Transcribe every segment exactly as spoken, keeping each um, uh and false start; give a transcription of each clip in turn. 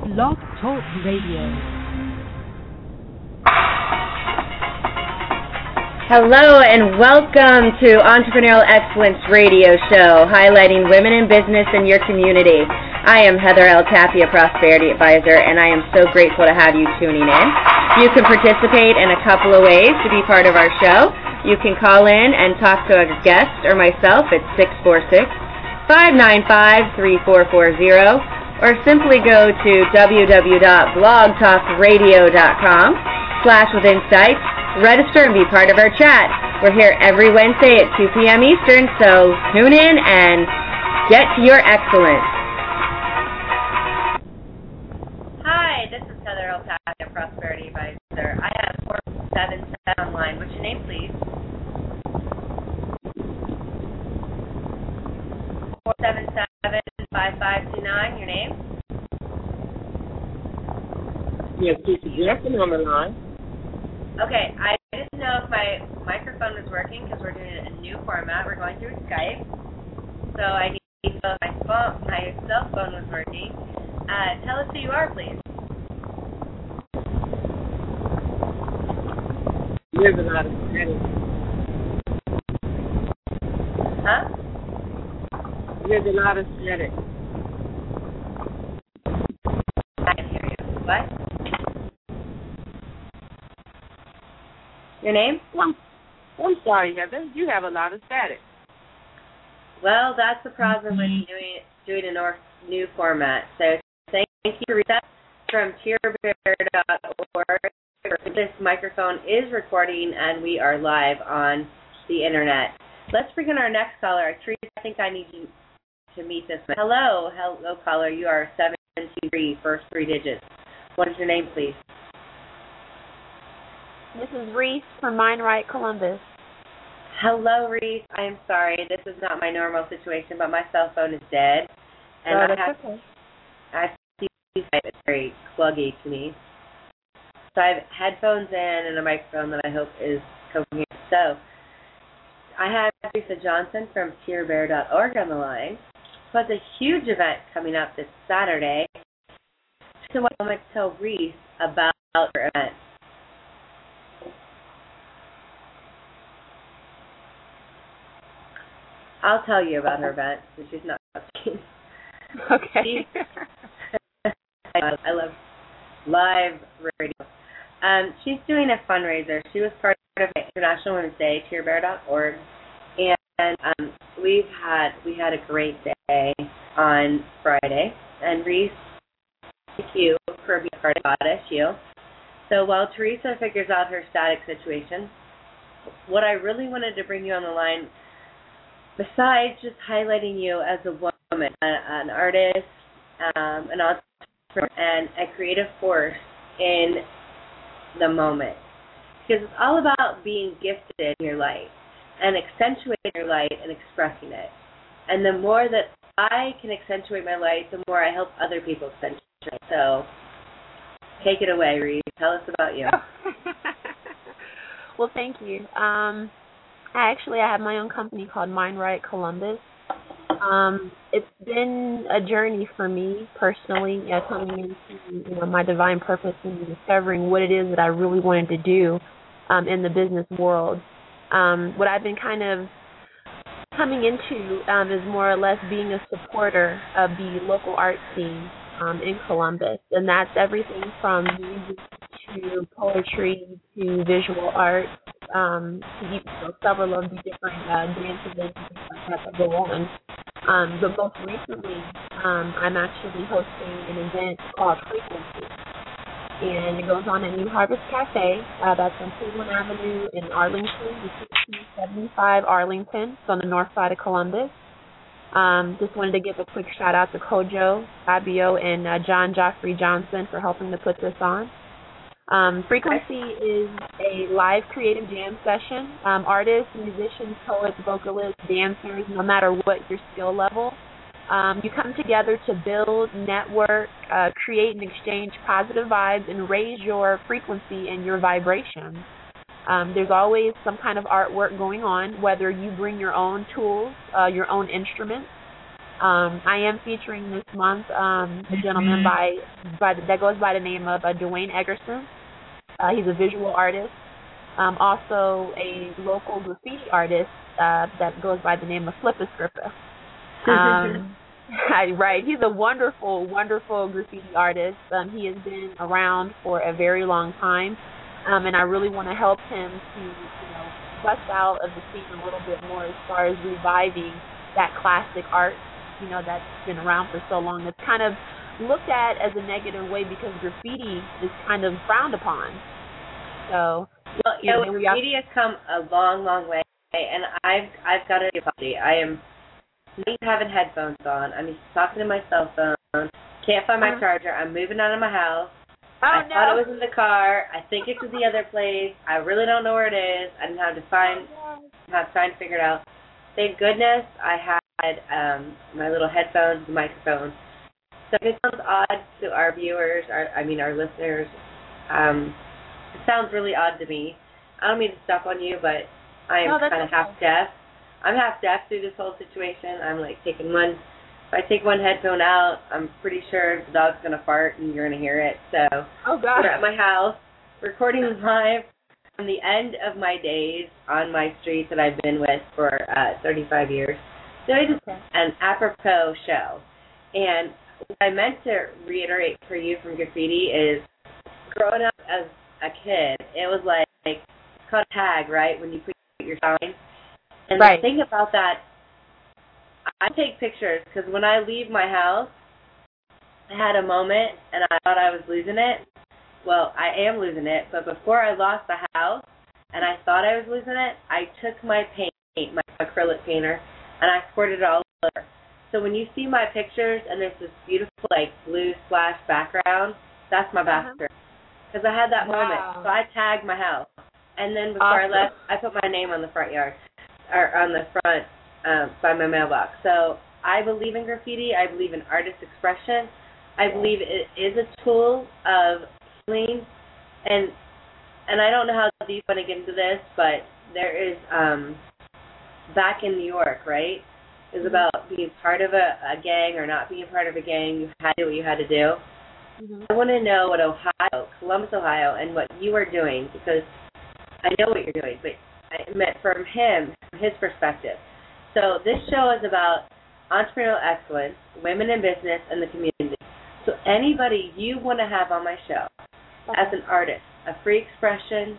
Blog Talk Radio. Hello and welcome to Entrepreneurial Excellence Radio Show, highlighting women in business in your community. I am Heather L. Tapia, Prosperity Advisor, and I am so grateful to have you tuning in. You can participate in a couple of ways to be part of our show. You can call in and talk to a guest or myself at six four six, five nine five, three four four zero, or simply go to w w w dot blog talk radio dot com slash with insights. Register and be part of our chat. We're here every Wednesday at two p.m. Eastern, so tune in and get to your excellence. Hi, this is Heather L. Tapia, Prosperity Advisor. I have four seven seven online. What's your name, please? four seven seven, five five two nine. Your name? Yes, Lisa Jensen on the line. Okay, I didn't know if my microphone was working because we're doing a new format. We're going through Skype, so I need to know if my phone, my cell phone was working. Uh, tell us who you are, please. There's a lot of static. Huh? There's a lot of static. I can hear you. What? Your name? I'm, I'm sorry, Heather. You have a lot of static. Well, that's the problem when you're doing doing a nor- new format. So thank you, Rita, from tier bear dot org. This microphone is recording, and we are live on the internet. Let's bring in our next caller. Teresa, I think I need you to meet this man. Hello, hello, caller. You are seven two three, first three digits. What is your name, please? This is Reese from MindRight Columbus. Hello, Reese. I am sorry. This is not my normal situation, but my cell phone is dead. And oh, I that's have, okay. I see it's very cluggy to me. So I have headphones in and a microphone that I hope is coherent. So I have Teresa Johnson from tier bear dot org on the line, who has a huge event coming up this Saturday. So I'm going to tell Reese about her event. I'll tell you about her event, since she's not talking. Okay. I love live radio. Um, she's doing a fundraiser. She was part of International Women's Day, tier bear dot org, and um, we've had we had a great day on Friday. And Reese, thank you for being part of the issue. So while Teresa figures out her static situation, what I really wanted to bring you on the line, besides just highlighting you as a woman, a, an artist, um, an entrepreneur, and a creative force in the moment. Because it's all about being gifted in your light and accentuating your light and expressing it. And the more that I can accentuate my light, the more I help other people accentuate. So take it away, Reese. Tell us about you. Well, thank you. Um, I actually I have my own company called MindRight Columbus. Um, it's been a journey for me personally, uh, coming into you know my divine purpose and discovering what it is that I really wanted to do um, in the business world. Um, what I've been kind of coming into um, is more or less being a supporter of the local art scene um, in Columbus, and that's everything from music to poetry to visual art. Um, to you know, several of the different uh, dance events and things like that that go on. Um, but most recently, um, I'm actually hosting an event called Frequency, and it goes on at New Harvest Cafe. Uh, that's on Cleveland Avenue in Arlington, sixteen seventy-five Arlington. It's on the north side of Columbus. Um, just wanted to give a quick shout out to Kojo, Fabio, and uh, John Joffrey Johnson for helping to put this on. Um, Frequency is a live creative jam session. Um, artists, musicians, poets, vocalists, dancers, no matter what your skill level, um, you come together to build, network, uh, create and exchange positive vibes and raise your frequency and your vibration. Um, there's always some kind of artwork going on, whether you bring your own tools, uh, your own instruments, Um, I am featuring this month um, a gentleman by by the, that goes by the name of uh, Dwayne Eggerson. Uh, he's a visual artist. Um, also a local graffiti artist uh, that goes by the name of Flippa Scrippa. Um, right, he's a wonderful, wonderful graffiti artist. Um, he has been around for a very long time, um, and I really want to help him to, you know, bust out of the scene a little bit more as far as reviving that classic art, you know, that's been around for so long. It's kind of looked at as a negative way because graffiti is kind of frowned upon. So, well, you know, graffiti has come a long, long way, and I've I've got to apology. I am not having headphones on. I'm just talking to my cell phone. Can't find my charger. I'm moving out of my house. Oh, I no. thought it was in the car. I think it's at the other place. I really don't know where it is. I didn't have to find, have time to figure it out. Thank goodness I had um, my little headphones, the microphone. So if it sounds odd to our viewers, our, I mean our listeners, um, it sounds really odd to me. I don't mean to step on you, but I am no, kind of okay. half deaf. I'm half deaf through this whole situation. I'm like taking one, if I take one headphone out, I'm pretty sure the dog's going to fart and you're going to hear it. So oh, God. we're at my house, recording live from the end of my days on my street that I've been with for uh, thirty-five years, doing okay. an apropos show. And what I meant to reiterate for you from graffiti is growing up as a kid, it was like, like it's called a tag, right, when you put your sign. And right. the thing about that, I take pictures because when I leave my house, I had a moment and I thought I was losing it. Well, I am losing it, but before I lost the house and I thought I was losing it, I took my paint, my acrylic painter, and I squirted it all over. So when you see my pictures and there's this beautiful, like, blue splash background, that's my background. Because I had that wow. moment. So I tagged my house. And then before awesome. I left, I put my name on the front yard, or on the front um, by my mailbox. So I believe in graffiti. I believe in artist expression. I believe it is a tool of healing. And and I don't know how deep I want to get into this, but there is, um, back in New York, right? It was about being part of a, a gang or not being part of a gang. You had to do what you had to do. Mm-hmm. I want to know what Ohio, Columbus, Ohio, and what you are doing, because I know what you're doing, but I meant from him, from his perspective. So this show is about entrepreneurial excellence, women in business, and the community. So anybody you want to have on my show as an artist, a free expression,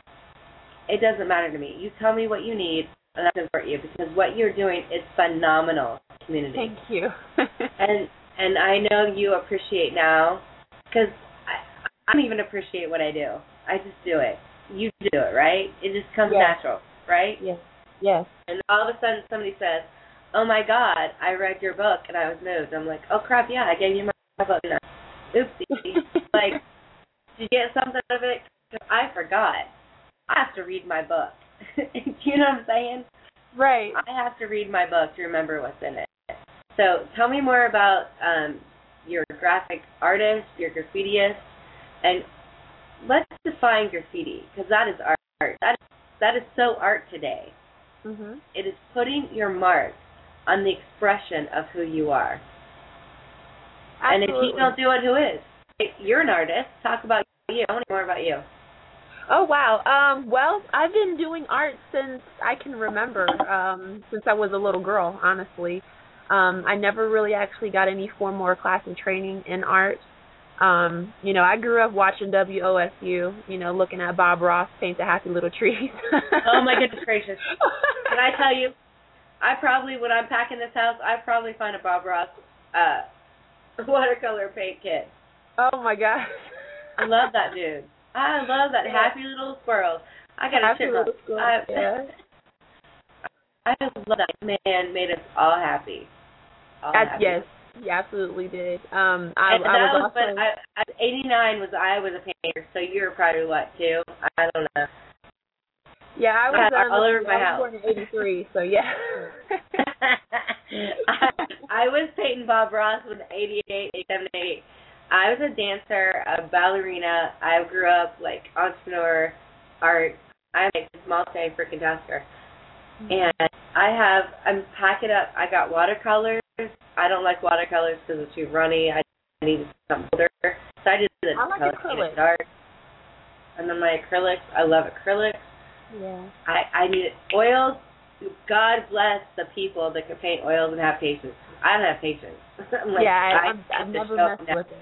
it doesn't matter to me. You tell me what you need, and I'll support you, because what you're doing is phenomenal, community. Thank you. and and I know you appreciate now, because I, I don't even appreciate what I do. I just do it. You do it, right? It just comes yes. natural, right? Yes. Yes. And all of a sudden somebody says, oh, my God, I read your book, and I was moved. I'm like, oh, crap, yeah, I gave you my book. Oopsie. Like, did you get something out of it? I forgot. I have to read my book. Do you know what I'm saying? Right. I have to read my book to remember what's in it. So tell me more about um, your graphic artist, your graffitiist, and let's define graffiti, because that is art. That is, that is so art today. Mm-hmm. It is putting your mark on the expression of who you are. Absolutely. And if you don't do it, who is? You're an artist. Talk about you. I want to know more about you. Oh, wow. Um, well, I've been doing art since I can remember, um, since I was a little girl, honestly. Um, I never really actually got any formal or class and training in art. Um, you know, I grew up watching W O S U, you know, looking at Bob Ross paint the happy little trees. Oh, my goodness gracious. Can I tell you, I probably, when I'm packing this house, I probably find a Bob Ross uh, watercolor paint kit. Oh, my gosh. I love that dude. I love that yeah. happy little squirrel. I got happy a chipmunk. little squirrel. I, yeah. I just love that man. Made us all happy. All I, happy. Yes, he absolutely did. Um, I, and I that was, was, also. But I, I, eighty-nine was I was a painter, so you were probably what two? I don't know. Yeah, I was um, um, all over my I was house. born in eighty-three, so yeah. I, I was painting Bob Ross with eighty-eight, eighty-seven, eighty-eight. I was a dancer, a ballerina. I grew up like entrepreneur, art. I'm a multi freaking tasker. And I have, I'm packing up, I got watercolors, I don't like watercolors because it's too runny. I need something older. So I just did I like color acrylics. dark. And then my acrylics, I love acrylics. Yeah. I, I need oils. God bless the people that can paint oils and have patience. I don't have patience. I'm like, yeah, I, I I've, I've never show messed now. with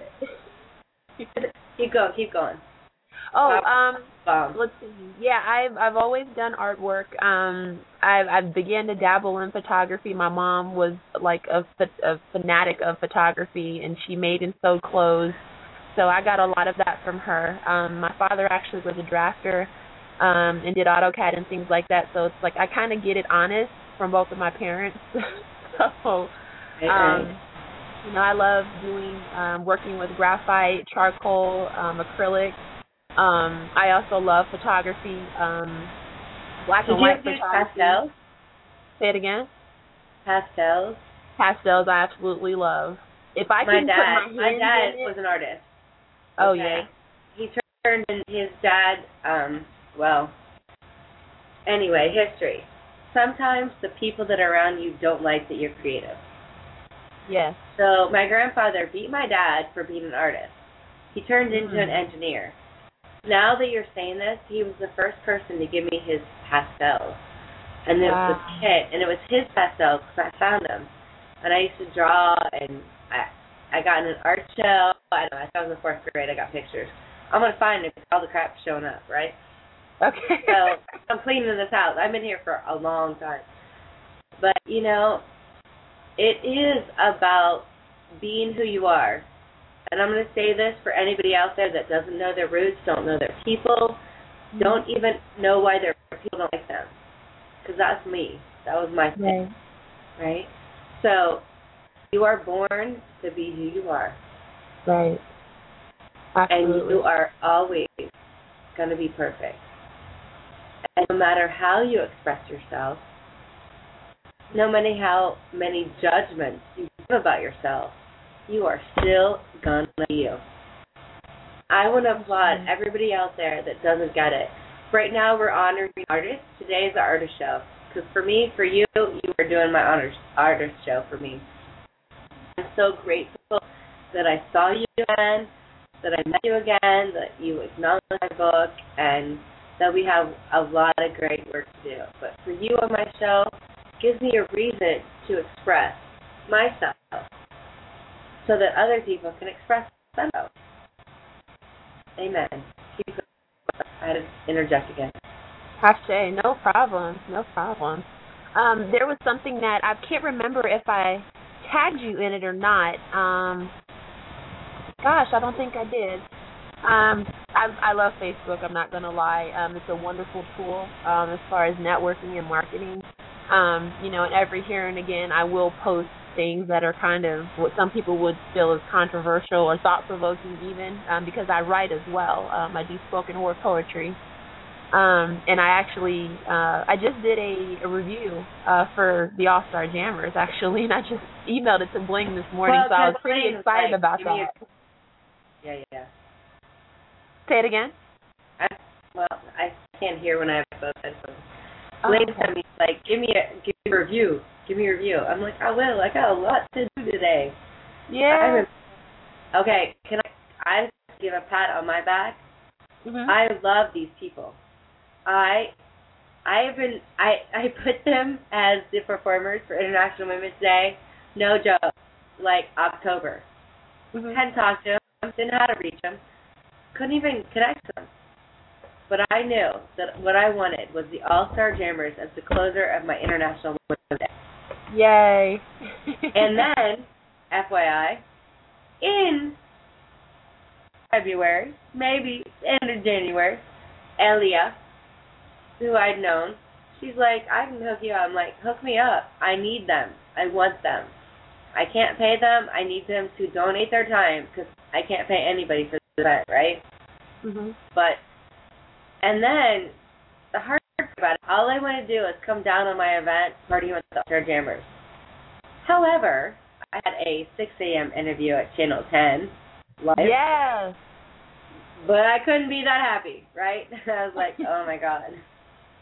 it. Keep going, keep going. Oh, um, Um, let's see. Yeah, I've I've always done artwork. Um, I I began to dabble in photography. My mom was like a, a fanatic of photography, and she made and sewed clothes. So I got a lot of that from her. Um, my father actually was a drafter, um, and did AutoCAD and things like that. So it's like I kind of get it honest from both of my parents. so, um, you know, I love doing um, working with graphite, charcoal, um, acrylic. Um, I also love photography, um, black Did and you white ever do photography. pastels? Say it again. Pastels. Pastels, I absolutely love. If I My can dad, put my my hands dad in it, was an artist. oh Okay? yeah, He turned in his dad, um, well, anyway, history. Sometimes the people that are around you don't like that you're creative. yes. So my grandfather beat my dad for being an artist. He turned into Mm. an engineer. Now that you're saying this, he was the first person to give me his pastels. And it Wow. was a kit, and it was his pastels because I found them. And I used to draw, and I I got in an art show. I don't know, I was in the fourth grade. I got pictures. I'm going to find it because all the crap's showing up, right? Okay. So I'm cleaning this house. I've been here for a long time. But, you know, it is about being who you are. And I'm going to say this for anybody out there that doesn't know their roots, don't know their people, don't even know why their people don't like them. Because that's me. That was my thing. Right. Right? So you are born to be who you are. Right. Absolutely. And you are always going to be perfect. And no matter how you express yourself, no matter how many judgments you give about yourself, you are still gonna be you. I want to applaud everybody out there that doesn't get it. Right now we're honoring artists. Today is the artist show. Because for me, for you, you are doing my honors artist show for me. I'm so grateful that I saw you again, that I met you again, that you acknowledged my book, and that we have a lot of great work to do. But for you on my show, it gives me a reason to express myself, so that other people can express themselves. Amen. Keep going. I had to interject again. Hashtag, no problem, no problem. Um, there was something that I can't remember if I tagged you in it or not. Um, gosh, I don't think I did. Um, I, I love Facebook. I'm not gonna lie. Um, it's a wonderful tool um, as far as networking and marketing. Um, you know, and every here and again, I will post things that are kind of what some people would feel is controversial or thought-provoking even, um, because I write as well. Um, I do spoken word poetry. Um, and I actually, uh, I just did a, a review uh, for the All-Star Jammers, actually, and I just emailed it to Bling this morning, well, so I was pretty Bling, excited like, about give me that. A, yeah, yeah. Say it again? I, well, I can't hear when I have both headphones. Oh, Bling okay. sent me, like, give me a, give me a review. Give me a review. I'm like, I will. I got a lot to do today. Yeah. I'm, okay, can I, I give a pat on my back? Mm-hmm. I love these people. I I have been I, I put them as the performers for International Women's Day. No joke. Like October. Mm-hmm. Hadn't talked to them, didn't know how to reach them, couldn't even connect to them. But I knew that what I wanted was the All-Star Jammers as the closer of my International Women's Day. Yay. And then, F Y I, in February, maybe end of January, Elia, who I'd known, she's like, I can hook you up. I'm like, hook me up. I need them. I want them. I can't pay them. I need them to donate their time because I can't pay anybody for the event, right? Mm-hmm. But, and then, the hard part about it, all I want to do is come down on my event, party with the All-Star Jammers. However, I had a six a.m. interview at Channel ten live. Yes. But I couldn't be that happy, right? I was like, oh my God.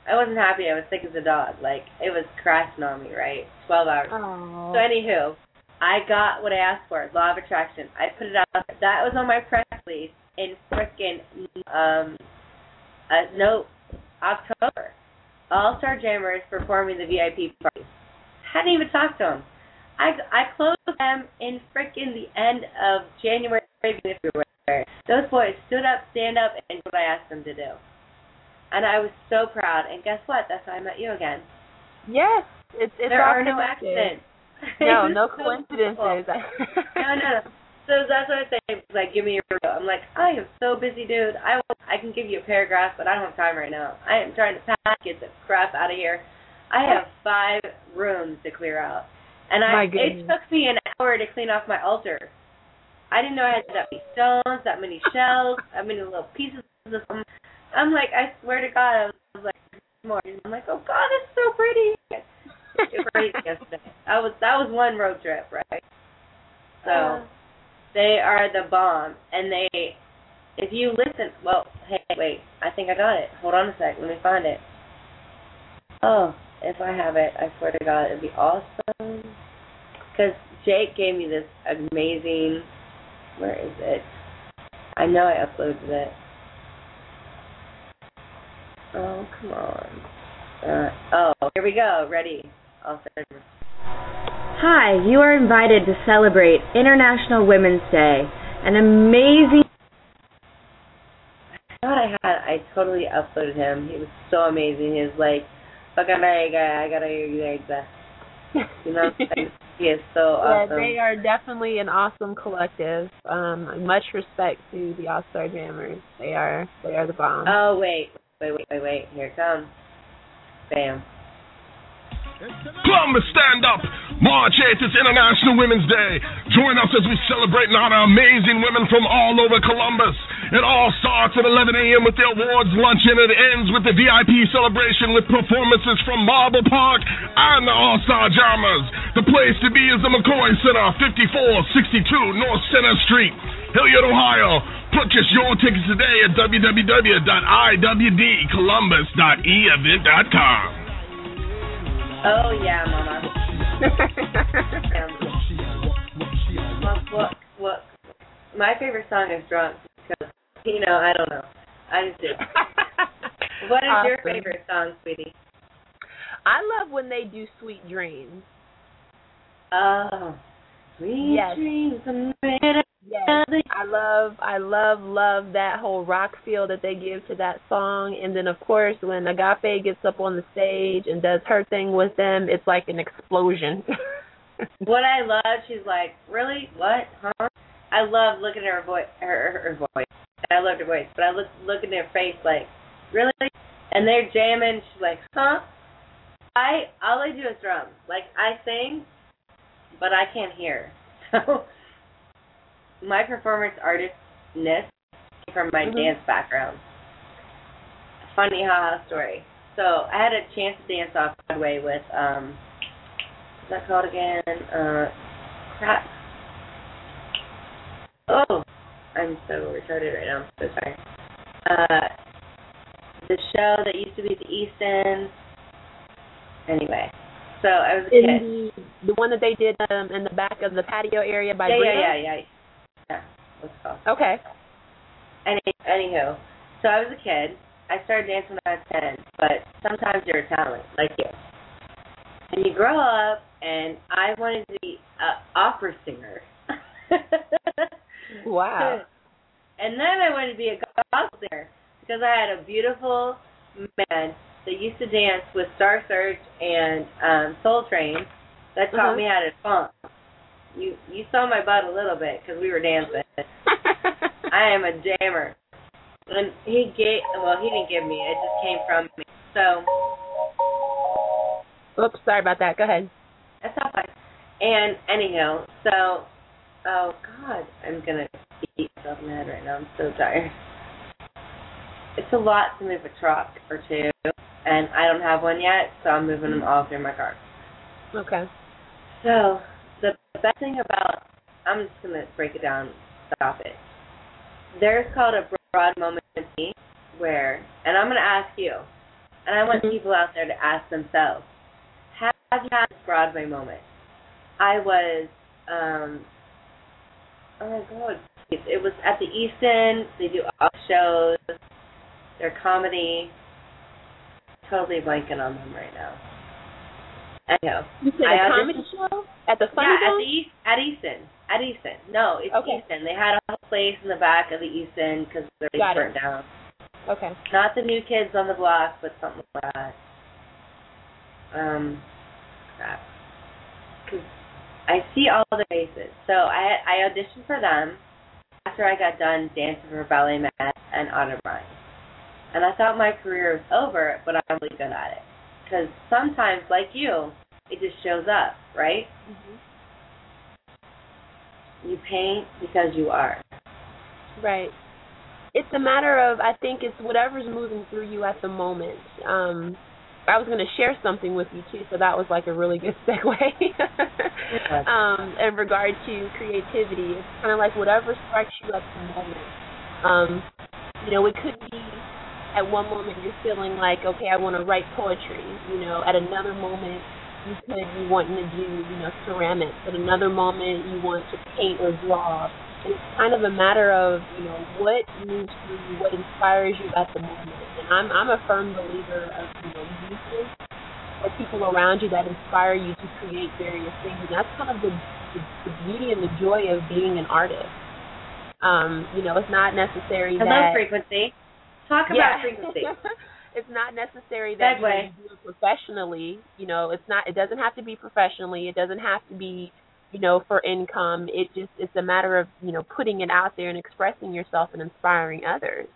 I wasn't happy. I was sick as a dog. Like, it was crashing on me, right? twelve hours. Aww. So, anywho, I got what I asked for, Law of Attraction. I put it out. That was on my press release in frickin' um, uh, no, October. All-Star Jammers performing the V I P party. Hadn't even talked to them. I, I closed them in frickin' the end of January, February. Those boys stood up, stand up, and did what I asked them to do. And I was so proud. And guess what? That's how I met you again. Yes. It's, it's there all are no connected. accidents. No, no so coincidences. no, no, no. So that's what I say. Like, give me your review. I'm like, I am so busy, dude. I will, I can give you a paragraph, but I don't have time right now. I am trying to pack, get the crap out of here. I have five rooms to clear out. And I it took me an hour to clean off my altar. I didn't know I had that many stones, that many shells, that many little pieces of them. I'm like, I swear to God, I was like, more. I'm like, oh God, it's so pretty. It was great yesterday. That was that was one road trip, right? So uh, they are the bomb, and they, if you listen, well, hey, wait, I think I got it. Hold on a sec, let me find it. Oh, if I have it, I swear to God, it'd be awesome. Because Jake gave me this amazing. Where is it? I know I uploaded it. Oh, come on. Uh, oh, here we go. Ready. I'll start. Hi, you are invited to celebrate International Women's Day. An amazing... I thought I had... I totally uploaded him. He was so amazing. He was like, I gotta hear you guys. You know, he is so awesome. Yeah, they are definitely an awesome collective. Um, much respect to the All-Star Jammers. They are they are the bomb. Oh wait, wait, wait, wait, wait. Here it comes. Bam. Columbus, stand up! March eighth is International Women's Day. Join us as we celebrate and honor amazing women from all over Columbus. It all starts at eleven a.m. with the awards luncheon and it ends with the V I P celebration with performances from Marble Park and the All-Star Jammers. The place to be is the McCoy Center, fifty-four sixty-two North Center Street, Hilliard, Ohio. Purchase your tickets today at w w w dot i w d columbus dot e event dot com. Oh, yeah, Mama. Look, look, look. My favorite song is Drunk because, you know, I don't know. I just do. What is awesome. Your favorite song, sweetie? I love when they do Sweet Dreams. Oh, Sweet yes. Dreams. Yes. I love, I love, love that whole rock feel that they give to that song. And then, of course, when Agape gets up on the stage and does her thing with them, it's like an explosion. What I love, she's like, really? What? Huh? I love looking at her voice, her, her voice. I loved her voice, but I look looking at her face like, really? And they're jamming. She's like, huh? I all I do is drum. Like I sing, but I can't hear. So my performance artistness came from my mm-hmm. dance background. Funny haha story. So I had a chance to dance off Broadway with um, what's that called again? Uh, crap. Oh, I'm so retarded right now. I'm so sorry. Uh, the show that used to be at the East End. Anyway, so I was a in kid. The, the one that they did um, in the back of the patio area by yeah, Brita? Yeah, yeah, yeah, yeah. What's it called? Okay. Any, anywho, so I was a kid. I started dancing when I was ten, but sometimes you're a talent, like you. And you grow up, and I wanted to be an opera singer. Wow. And then I wanted to be a gospel singer because I had a beautiful man that used to dance with Star Search and um, Soul Train that taught uh-huh. me how to funk. You you saw my butt a little bit because we were dancing. I am a jammer. And he gave, well, he didn't give me. It just came from me. So. Oops, sorry about that. Go ahead. That's not fine. And anyhow, so, oh God, I'm gonna beat myself in the head right now. I'm so tired. It's a lot to move a truck or two, and I don't have one yet, so I'm moving them all through my car. Okay. So the best thing about, I'm just gonna break it down. Stop it. There's called a broad moment in me where, and I'm gonna ask you, And I want Mhm. people out there to ask themselves, have you had this Broadway moment? I was, um, oh my God, it was at the East End. They do all shows. They're comedy. Totally blanking on them right now. Anyhow, You said I a comedy show at the Funny yeah, at Bone? the East, at Easton, at Easton. No, it's Okay. Easton. They had a whole place in the back of the Easton because they're Got it. burnt down. Okay. Not the New Kids on the Block, but something like that. Um, crap. Because I see all the faces. So I I auditioned for them after I got done dancing for Ballet Mad and Otterbein. And I thought my career was over, but I'm really good at it. Because sometimes, like you, it just shows up, right? Mm-hmm. You paint because you are. Right. It's a matter of, I think it's whatever's moving through you at the moment. Um, I was going to share something with you, too, so that was like a really good segue. um, in regard to creativity, it's kind of like whatever strikes you at the moment. Um, you know, it could be at one moment you're feeling like, okay, I want to write poetry. You know, at another moment you could be wanting to do, you know, ceramics. At another moment you want to paint or draw. And it's kind of a matter of, you know, what moves through you, what inspires you at the moment. And I'm I'm a firm believer of, you know, uses or people around you that inspire you to create various things. And that's kind of the, the, the beauty and the joy of being an artist. Um, you know, it's not necessary Hello, that... frequency. Talk yeah. about frequency. It's not necessary that you, know, Segue. you do it professionally. You know, it's not. It doesn't have to be professionally. It doesn't have to be, you know, for income. It just it's a matter of, you know, putting it out there and expressing yourself and inspiring others.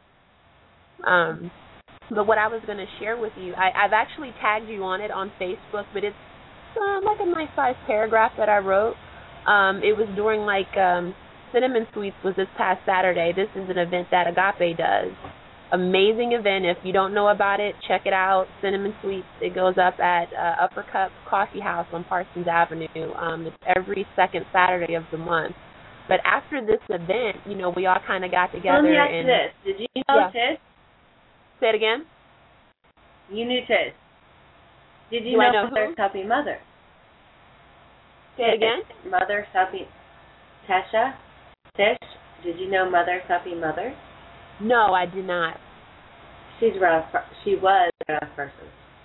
Um, but what I was going to share with you, I, I've actually tagged you on it on Facebook, but it's uh, like a nice sized paragraph that I wrote. Um, it was during like um, Cinnamon Sweets was this past Saturday. This is an event that Agape does. Amazing event. If you don't know about it, check it out. Cinnamon Sweets. It goes up at uh, Upper Cup Coffee House on Parsons Avenue. Um, it's every second Saturday of the month. But after this event, you know, we all kind of got together. Let me ask and you this. Did you know yeah. Tish? Say it again. You knew Tish. Did you Do know, I know Mother's who? Helping Mother? Say it again. Mother's Helping Tasha? Tish? Did you know Mother's Helping Mother? No, I did not. She's a rough. She was a rough person.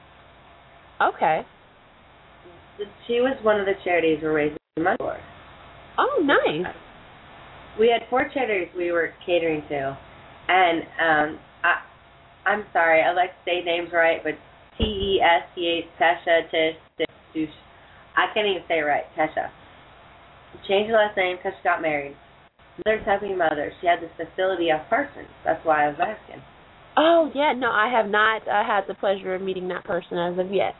Okay. She was one of the charities we're raising money for. Oh, nice. We had four charities we were catering to, and um, I, I'm sorry, I like to say names right, but T E S T H, Tasha, Tish, Tish, Tish. I can't even say it right, Tasha. Changed her last name because she got married. Mother's Helping Mother. She had this facility of persons. That's why I was asking. Oh, yeah, no, I have not uh, had the pleasure of meeting that person as of yet.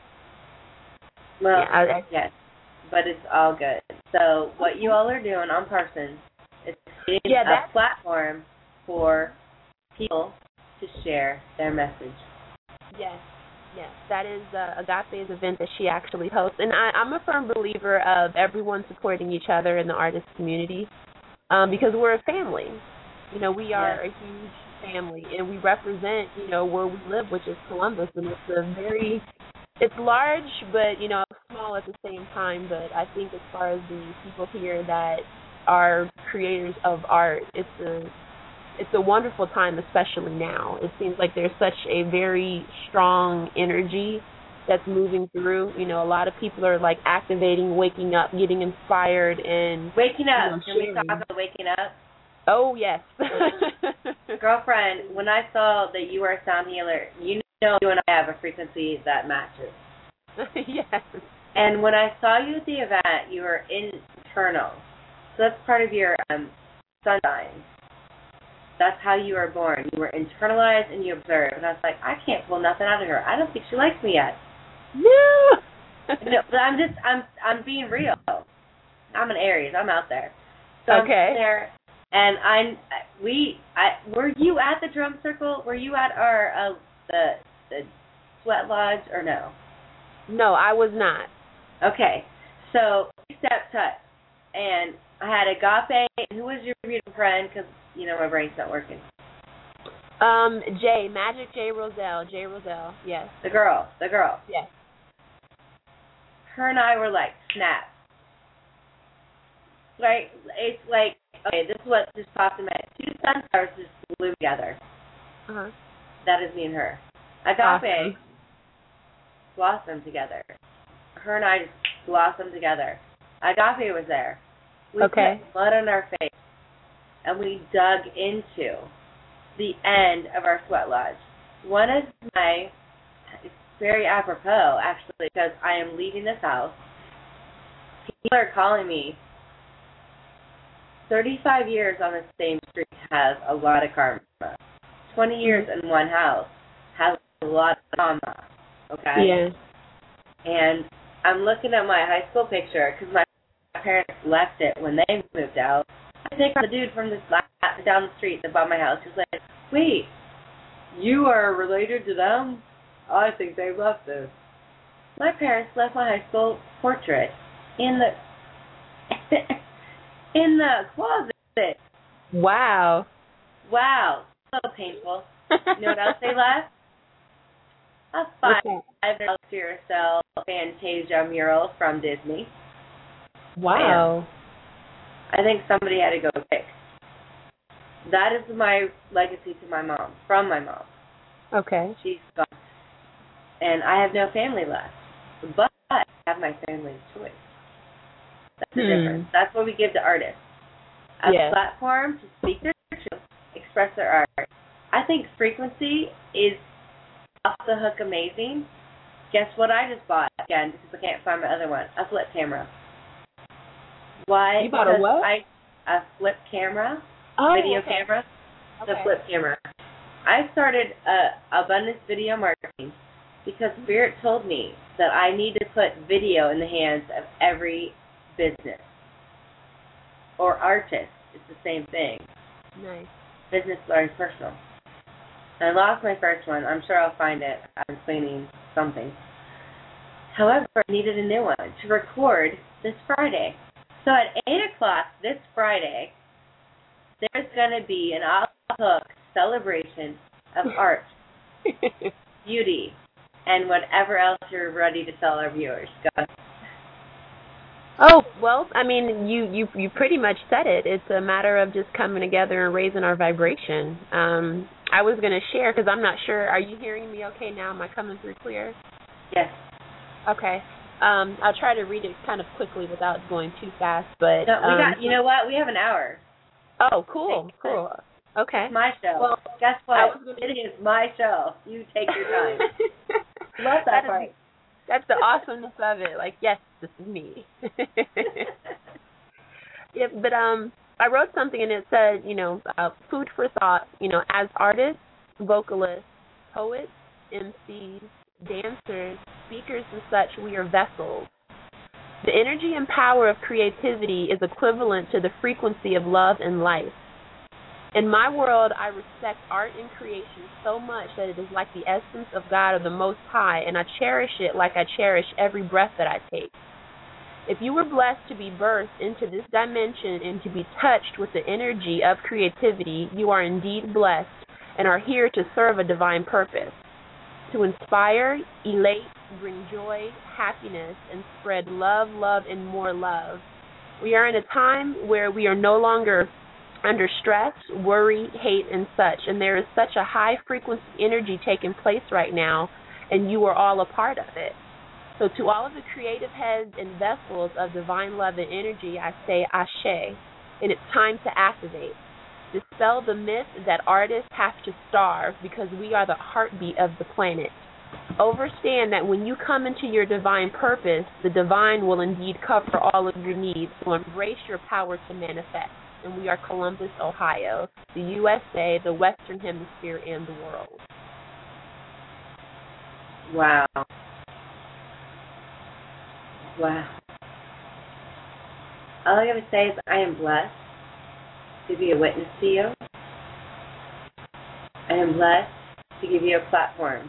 Well, yeah, I, yes, but it's all good. So what you all are doing on Parsons is creating yeah, a platform for people to share their message. Yes, yes, that is uh, Agape's event that she actually hosts. And I, I'm a firm believer of everyone supporting each other in the artist community. Um, because we're a family. You know, we are yes. a huge family, and we represent, you know, where we live, which is Columbus, and it's a very, it's large, but, you know, small at the same time, but I think as far as the people here that are creators of art, it's a, it's a wonderful time, especially now. It seems like there's such a very strong energy that's moving through. You know, a lot of people are like activating, waking up, getting inspired, and waking up. You know, Can we talk about waking up? Oh yes. Girlfriend, when I saw that you were a sound healer, you know you and I have a frequency that matches. Yes. And when I saw you at the event, you were internal. So that's part of your um, sun sign. That's how you were born. You were internalized and you observed. And I was like, I can't pull nothing out of her. I don't think she likes me yet. No. No, but I'm just, I'm, I'm being real. I'm an Aries. I'm out there. So okay. I'm there, and I, we, I, were you at the drum circle? Were you at our, uh, the, the sweat lodge or no? No, I was not. Okay. So we stepped touch, and I had Agape. Who was your beautiful friend? Because you know my brain's not working. Um, J, Magic J Roselle, J Roselle, yes. The girl, the girl. Yes. Her and I were like snaps. Like, it's like, okay, this is what just popped in my head. Two sunstars just flew together. Uh-huh. That is me and her. Agape Awesome. blossomed together. Her and I just blossomed together. Agape was there. We Okay. put blood on our face, and we dug into the end of our sweat lodge. One is my, it's very apropos, actually, because I am leaving this house. People are calling me. thirty-five years on the same street has a lot of karma. twenty years in one house has a lot of karma. Okay? Yeah. And I'm looking at my high school picture because my parents left it when they moved out. I think the dude from this down the street that bought my house was like, wait, you are related to them? I think they left this. My parents left my high school portrait in the in the closet. Wow. Wow, so painful. You know what else they left? A five dollar Duracell Fantasia mural from Disney. Wow. I think somebody had to go fix. That is my legacy to my mom, from my mom. Okay. She's gone. And I have no family left. But I have my family's choice. That's the Hmm. difference. That's what we give to artists. A Yes. platform to speak their truth, express their art. I think Frequency is off the hook amazing. Guess what I just bought again because I can't find my other one? A flip camera. Why? You bought a Because what? I, a flip camera, Oh, video okay. camera, the Okay. flip camera. I started uh, Abundance Video Marketing because Spirit told me that I need to put video in the hands of every business or artist. It's the same thing. Nice. Business learns personal. I lost my first one. I'm sure I'll find it. I'm cleaning something. However, I needed a new one to record this Friday. So at eight o'clock this Friday, there's going to be an off-the-hook celebration of art, beauty, and whatever else you're ready to tell our viewers. Go. Oh, well, I mean, you, you, you pretty much said it. It's a matter of just coming together and raising our vibration. Um, I was going to share because I'm not sure. Are you hearing me okay now? Am I coming through clear? Yes. Okay. Um, I'll try to read it kind of quickly without going too fast. But No, we um, got. You know what? We have an hour. Oh, cool, cool. Okay. It's my show. Well, guess what? I was gonna... It is my show. You take your time. Love that, that part. Is, that's the awesomeness of it. Like, yes, this is me. Yeah, but um, I wrote something and it said, you know, uh, food for thought. You know, as artists, vocalists, poets, M Cs, dancers, speakers, and such, we are vessels. The energy and power of creativity is equivalent to the frequency of love and life. In my world, I respect art and creation so much that it is like the essence of God or the Most High, and I cherish it like I cherish every breath that I take. If you were blessed to be birthed into this dimension and to be touched with the energy of creativity, you are indeed blessed and are here to serve a divine purpose, to inspire, elate, bring joy, happiness, and spread love, love, and more love. We are in a time where we are no longer under stress, worry, hate, and such, and there is such a high-frequency energy taking place right now, and you are all a part of it. So to all of the creative heads and vessels of divine love and energy, I say Ashe, and it's time to activate. Dispel the myth that artists have to starve because we are the heartbeat of the planet. Overstand that when you come into your divine purpose, the divine will indeed cover all of your needs, so embrace your power to manifest. And we are Columbus, Ohio, the U S A, the Western Hemisphere, and the world. Wow. Wow. All I got to say is I am blessed to be a witness to you. I am blessed to give you a platform.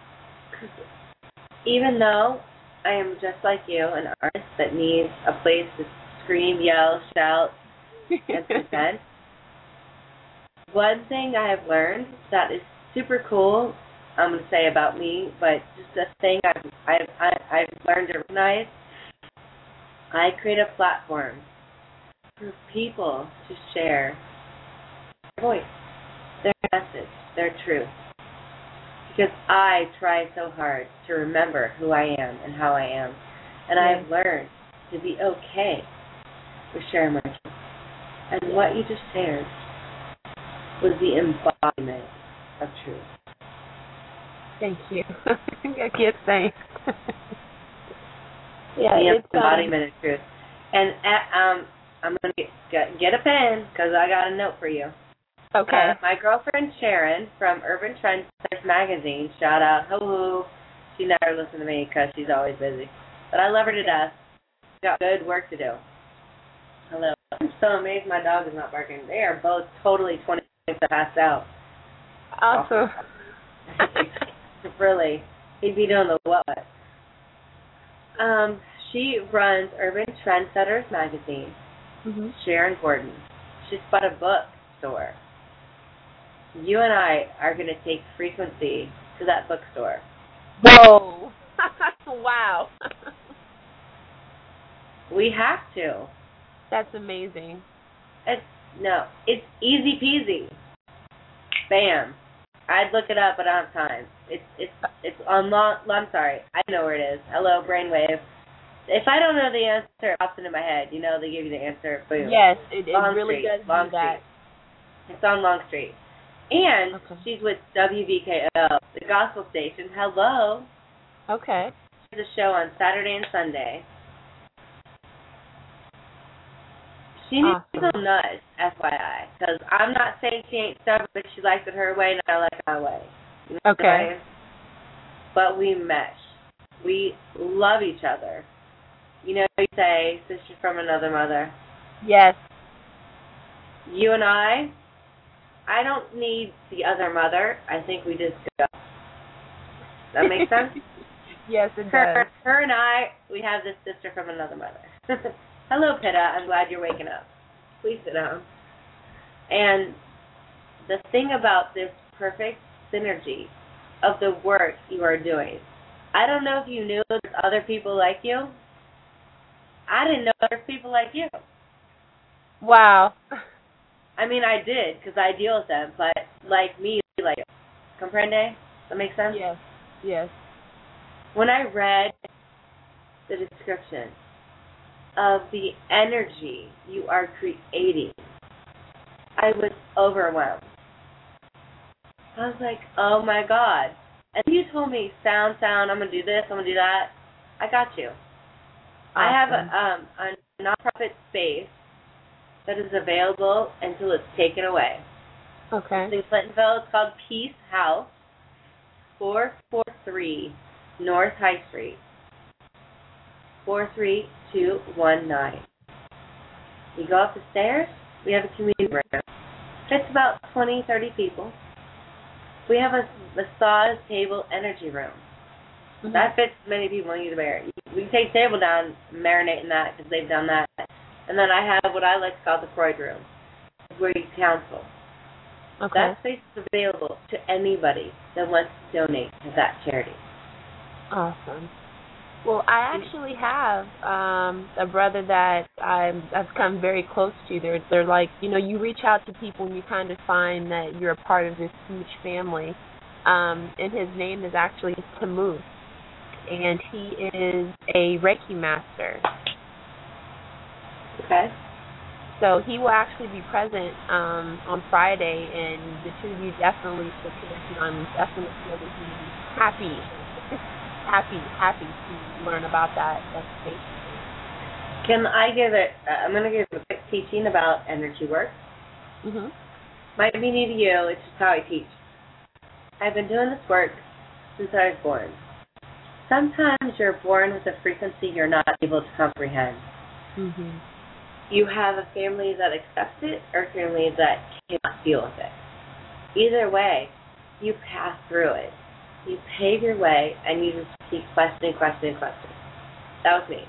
Even though I am just like you, an artist that needs a place to scream, yell, shout, and present, one thing I have learned that is super cool, I'm going to say about me, but just a thing I've, I've, I- I've learned to recognize, I create a platform for people to share their voice, their message, their truth. Because I try so hard to remember who I am and how I am. And Yeah. I've learned to be okay with sharing my truth. And what you just shared was the embodiment of truth. Thank you. I can't say. Yeah, the it's um, embodiment of truth. And at, um, I'm going to get, get a pen because I got a note for you. okay. Uh, my girlfriend Sharon from Urban Trendsetters magazine, shout out, hoo-hoo. She never listens to me because she's always busy. But I love her to death. She's got good work to do. Hello. I'm so amazed my dog is not barking. They are both totally twenty minutes passed out. Awesome. Really. He'd be doing the what what. Um, she runs Urban Trendsetters magazine. Mm-hmm. Sharon Gordon. She's bought a bookstore. You and I are going to take Frequency to that bookstore. Whoa. Wow. We have to. That's amazing. It's no, it's easy peasy. Bam. I'd look it up, but I don't have time. It's it's it's on long. I'm sorry. I know where it is. Hello, brainwave. If I don't know the answer, it pops into my head. You know, they give you the answer. Boom. Yes, it, it Long really Street, does Long do that. Street. It's on Long Street. And Okay. she's with W V K O, the gospel station. Hello. Okay. There's a show on Saturday and Sunday. She needs to Awesome. go nuts, F Y I, because I'm not saying she ain't stubborn, but she likes it her way, and I like it my way. You know what Okay. I'm saying? But we mesh. We love each other. You know, you say, sister from another mother. Yes. You and I, I don't need the other mother. I think we just go. That makes sense? Yes, it Her, does. her and I, we have this sister from another mother. Hello, Pitta. I'm glad you're waking up. Please sit down. And the thing about this perfect synergy of the work you are doing, I don't know if you knew there's other people like you. I didn't know there's people like you. Wow. I mean, I did because I deal with them, but like me, like you. Comprende? That makes sense? Yes. Yes. When I read the description of the energy you are creating, I was overwhelmed. I was like, oh my God. And you told me, sound, sound, I'm going to do this, I'm going to do that. I got you. Awesome. I have a, um, a nonprofit space that is available until it's taken away. Okay. It's in Clintonville. It's called Peace House, four forty-three North High Street, four three two one nine. You go up the stairs, we have a community room. Fits about twenty, thirty people. We have a massage table energy room. Mm-hmm. That fits as many people as you can bear. We can take table down, marinate in that because they've done that. And then I have what I like to call the Freud room, where you counsel. Okay. That space is available to anybody that wants to donate to that charity. Awesome. Well, I actually have um, a brother that I'm, I've come very close to. They're, they're like, you know, you reach out to people and you kind of find that you're a part of this huge family. Um, and his name is actually Tamu. And he is a Reiki master. Okay. So he will actually be present um, on Friday, and the two of you definitely should connect. And I'm definitely sure that he'll be happy, happy, happy to learn about that. That's space. Can I give it, uh, I'm going to give a quick teaching about energy work. Mhm. Might be new to you, it's just how I teach. I've been doing this work since I was born. Sometimes you're born with a frequency you're not able to comprehend. Mhm. You have a family that accepts it or a family that cannot deal with it. Either way, you pass through it. You pave your way and you just keep questioning, questioning, questioning. That was me.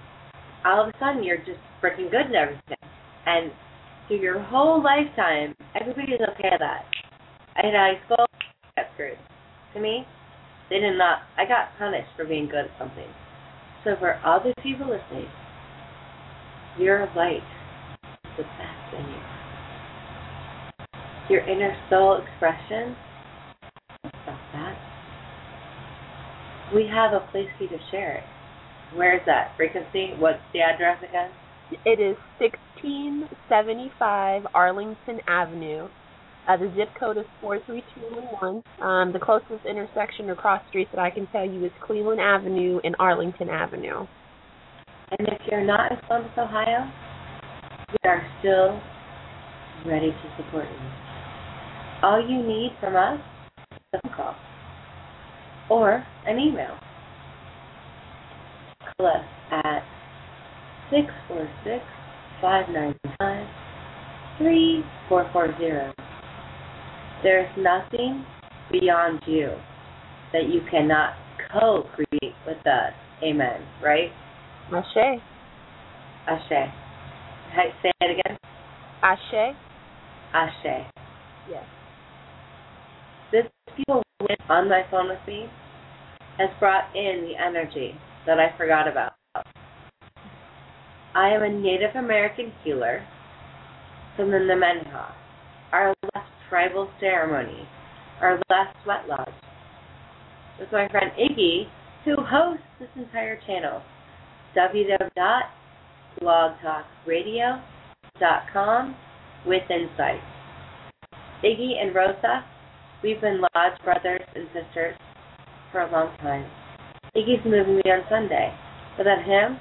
All of a sudden, you're just freaking good at everything. And through your whole lifetime, Everybody's okay with that. In high school, I got screwed. To me, they did not. I got punished for being good at something. So for all the people listening, your light is the best in you. Your inner soul expression, stop that. We have a place for you to share it. Where is that? Frequency? What's the address again? It is sixteen seventy-five Arlington Avenue. Uh, the zip code is four three two one one. Um, the closest intersection or cross street that I can tell you is Cleveland Avenue and Arlington Avenue. And if you're not in Columbus, Ohio, we are still ready to support you. All you need from us is a phone call or an email. Call us at six four six, five nine five, three four four zero. There's nothing beyond you that you cannot co-create with us. Amen. Right? Ashe. Ashe. Hey, say it again. Ashe. Ashe. Yes. This people on my phone with me has brought in the energy that I forgot about. I am a Native American healer from the Nemenhah, our last tribal ceremony, our last sweat lodge, with my friend Iggy, who hosts this entire channel, w w w dot blog talk radio dot com with insight. Iggy and Rosa, we've been lodge brothers and sisters for a long time. Iggy's moving me on Sunday. Without him,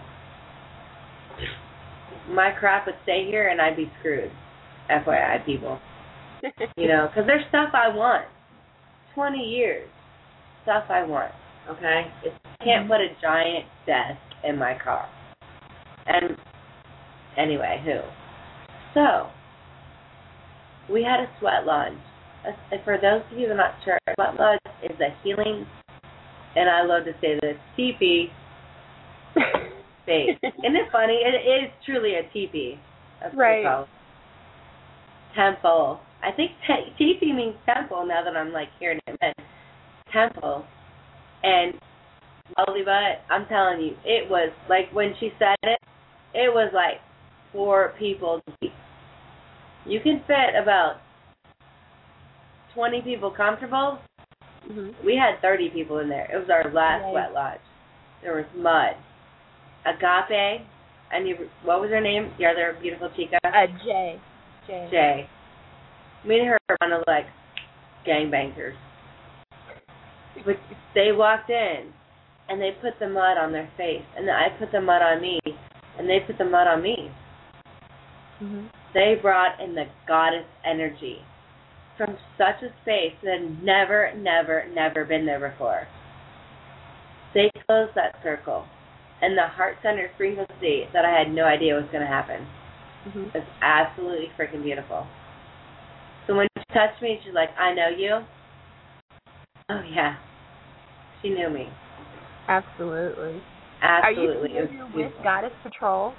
my crap would stay here and I'd be screwed. F Y I, people. You know, because there's stuff I want. twenty years. Stuff I want. Okay? It's, I can't put a giant desk in my car. And anyway, who? So, we had a sweat lodge. Uh, For those of you who are not sure, a sweat lodge is a healing, and I love to say this, teepee space. Isn't it funny? It is truly a teepee. That's what right. we call it. Temple. I think te- teepee means temple now that I'm like hearing it. But temple. And Lovely Butt, I'm telling you, it was like when she said it, it was like four people deep. You can fit about twenty people comfortable. Mm-hmm. We had thirty people in there. It was our last right. sweat lodge. There was mud. Agape, and you, what was her name? The other beautiful chica? Uh, Jay. Jay. Jay. Me and her were kind of like gangbangers. But they walked in, and they put the mud on their face, and then I put the mud on me, and they put the mud on me. Mm-hmm. They brought in the goddess energy from such a space that had never, never, never been there before. They closed that circle, and the heart-centered frequency that I had no idea was going to happen. Mm-hmm. It was absolutely freaking beautiful. So when she touched me, she's like, I know you. Oh, yeah. She knew me. Absolutely. Absolutely. Are you familiar with Goddess Patrol?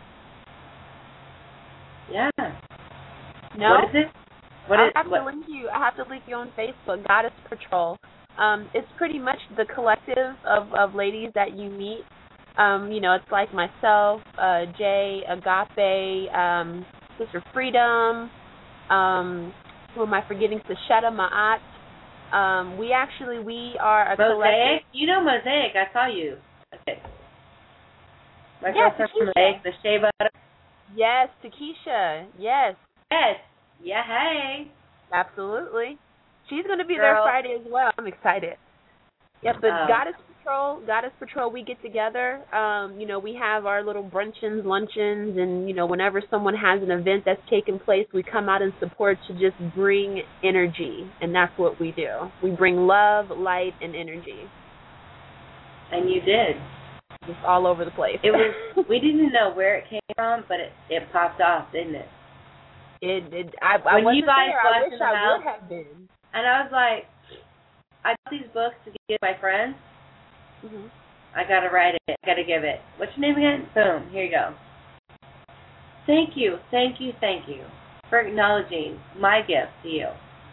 Yeah. No? What is it? What I is, have what? to link you. I have to link you on Facebook. Goddess Patrol. Um, it's pretty much the collective of, of ladies that you meet. Um, you know, it's like myself, uh, Jay, Agape, um, Sister Freedom. Um, who am I forgetting? Sashetta Ma'at. Um, we actually we are a Mosaic. collective. You know Mosaic. I saw you. Okay. My yes, girlfriend from Mosaic, the shea butter. Yes, Takesha. Yes. Yes. Yeah. Hey. Absolutely. She's going to be Girl. there Friday as well. I'm excited. Yeah, but um, Goddess Patrol, Goddess Patrol, we get together. Um, you know, we have our little bruncheons, luncheons, and, you know, whenever someone has an event that's taking place, we come out and support to just bring energy, and that's what we do. We bring love, light, and energy. And you did. Just all over the place. It was. We didn't know where it came from, but it, it popped off, didn't it? It. it I, I when wasn't you guys there. I left wish in the I house, would have been. And I was like, I got these books to give my friends. Mm-hmm. I gotta write it. I gotta give it. What's your name again? Boom. Here you go. Thank you. Thank you. Thank you. for acknowledging my gift to you.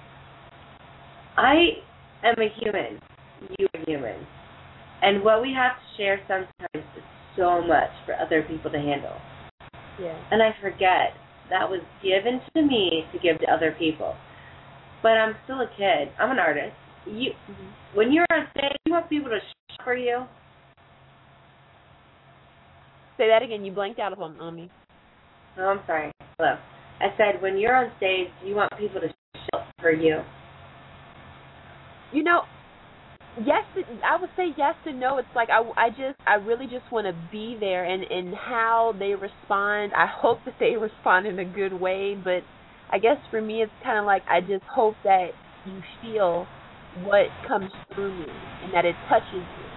I am a human. You are human. And what we have to share sometimes is so much for other people to handle. Yeah. And I forget that was given to me to give to other people. But I'm still a kid. I'm an artist. You, mm-hmm. When you're on stage, you want people to shop for you. Say that again. You blanked out on, on me. Oh, I'm sorry. Hello. I said, when you're on stage, you want people to shop for you. You know, yes, I would say yes and no. It's like I, I just, I really just want to be there, and, and how they respond. I hope that they respond in a good way, but I guess for me, it's kind of like I just hope that you feel what comes through me and that it touches you.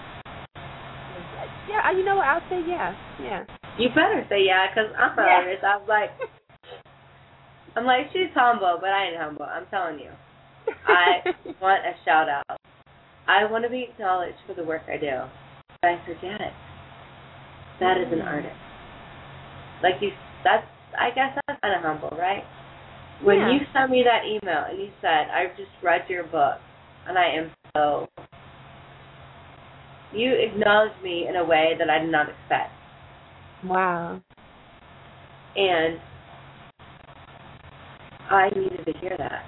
Yeah, you know what? I'll say yeah, yeah. You better say yeah, because I'm an yeah. artist. I'm like, I'm like, she's humble, but I ain't humble. I'm telling you. I want a shout out. I want to be acknowledged for the work I do, but I forget that is an artist. Like you, that's, I guess that's kind of humble, right? When yeah. you sent me that email and you said, I've just read your book, and I am so, you acknowledged me in a way that I did not expect. Wow. And I needed to hear that.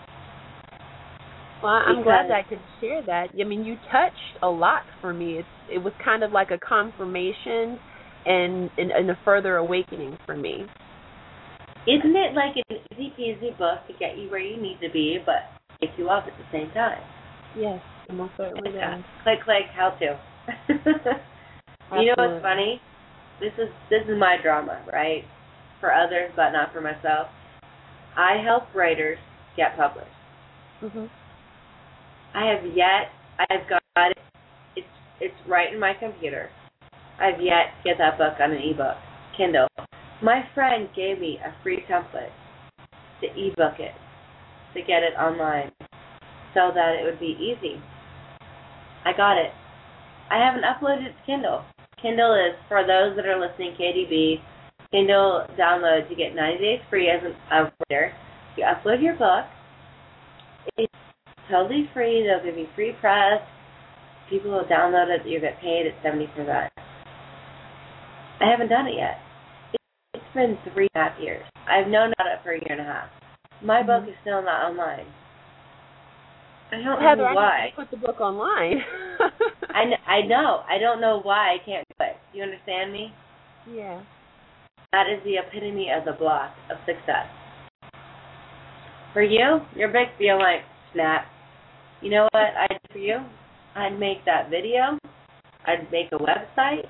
Well, I'm glad that I could share that. I mean, you touched a lot for me. It's, it was kind of like a confirmation and, and, and a further awakening for me. Isn't it like an easy peasy book to get you where you need to be, but pick you up at the same time? Yes, most certainly does. Click, click, how to. You know what's funny? This is this is my drama, right? For others, but not for myself. I help writers get published. Mm-hmm. I have yet, I've got it, it's, it's right in my computer. I've yet to get that book on an ebook, Kindle. My friend gave me a free template to ebook it, to get it online, so that it would be easy. I got it. I haven't uploaded it to Kindle. Kindle is, for those that are listening, K D B, Kindle download, you get ninety days free as a reader. You upload your book. It's totally free. They'll give you free press. People will download it. You get paid at seventy percent. I haven't done it yet. It's been three and a half years. I've known about it for a year and a half. My mm-hmm. book is still not online. I don't Heather, know why. I put the book online. I, kn- I know. I don't know why I can't do it. Do you understand me? Yeah. That is the epitome of the block of success. For you, your big feel like, snap. You know what I'd do for you? I'd make that video. I'd make a website.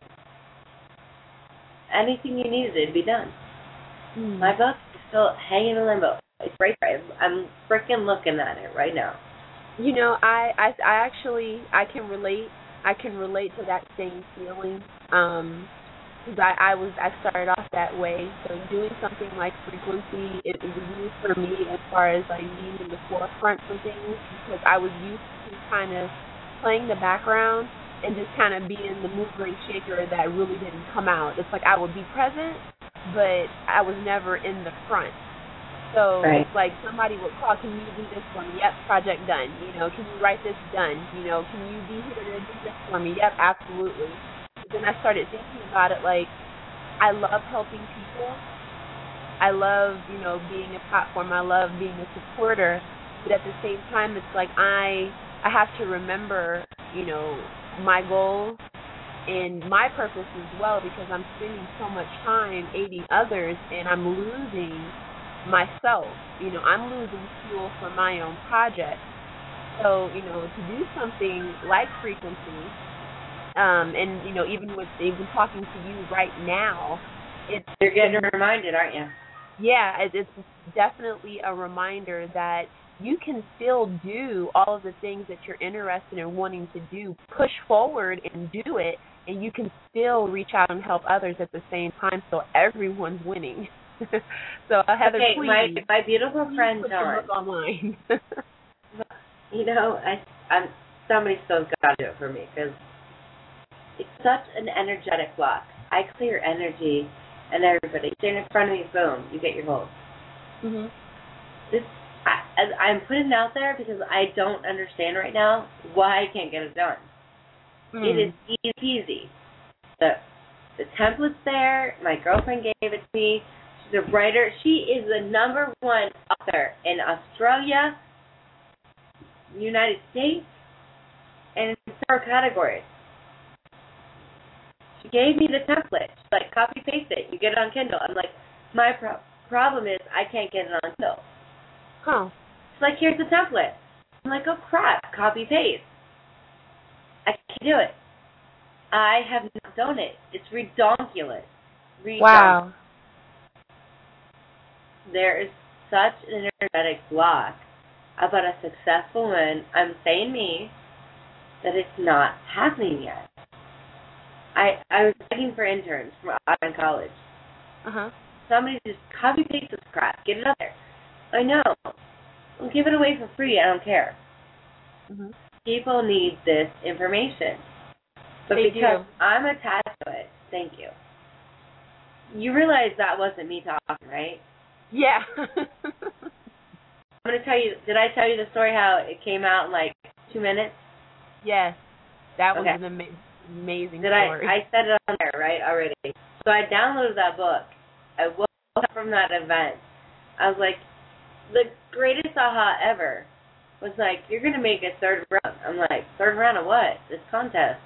Anything you needed, it'd be done. Mm. My book is still hanging in limbo. It's right there. I'm freaking looking at it right now. You know, I, I, I actually, I can relate. I can relate to that same feeling. Um, because I, I was, I started off that way. So doing something like Frequency, it was new for me as far as like being in the forefront for things, because I was used to kind of playing the background and just kind of being the mover and shaker that really didn't come out. It's like I would be present, but I was never in the front. So right. It's like somebody would call, can you do this for me? Yep, project done. You know, can you write this? Done. You know, can you be here to do this for me? Yep, absolutely. But then I started thinking about it like, I love helping people. I love, you know, being a platform. I love being a supporter. But at the same time, it's like I I have to remember, you know, my goals and my purpose as well, because I'm spending so much time aiding others and I'm losing myself. You know, I'm losing fuel for my own project. So, you know, to do something like Frequency, um, and, you know, even with even talking to you right now, it's... You're getting reminded, aren't you? Yeah, it's definitely a reminder that you can still do all of the things that you're interested in wanting to do. Push forward and do it, and you can still reach out and help others at the same time, so everyone's winning. So, uh, Heather, okay, please, my my beautiful friend put Dawn. your book online. You know, I I'm somebody still's got to do it for me, because it's such an energetic block. I clear energy, and everybody stand in front of me, boom, you get your goals. Mhm. This I, as I'm putting it out there because I don't understand right now why I can't get it done. Mm. It is easy peasy. The the template's there. My girlfriend gave it to me. She's a writer. She is the number one author in Australia, United States, and in several categories. She gave me the template. She's like, copy paste it. You get it on Kindle. I'm like, my pro- problem is I can't get it on Kindle. Huh. She's like, here's the template. I'm like, oh crap, copy paste. I can't do it. I have not done it. It's redonkulous. Redonkulous. Wow. There is such an energetic block about a successful woman, I'm saying me, that it's not happening yet. I I was begging for interns from Auburn College. Uh-huh. Somebody just copy paste this crap. Get it up there. I know. I'll give it away for free. I don't care. Mhm. People need this information. But They because do. I'm attached to it, thank you. You realize that wasn't me talking, right? Yeah. I'm going to tell you, did I tell you the story how it came out in like two minutes? Yes. That was Okay. an ama- amazing Did story. I, I said it on there, right, already. So I downloaded that book. I woke up from that event. I was like, the greatest aha ever was like, you're going to make a third round. I'm like, third round of what? This contest.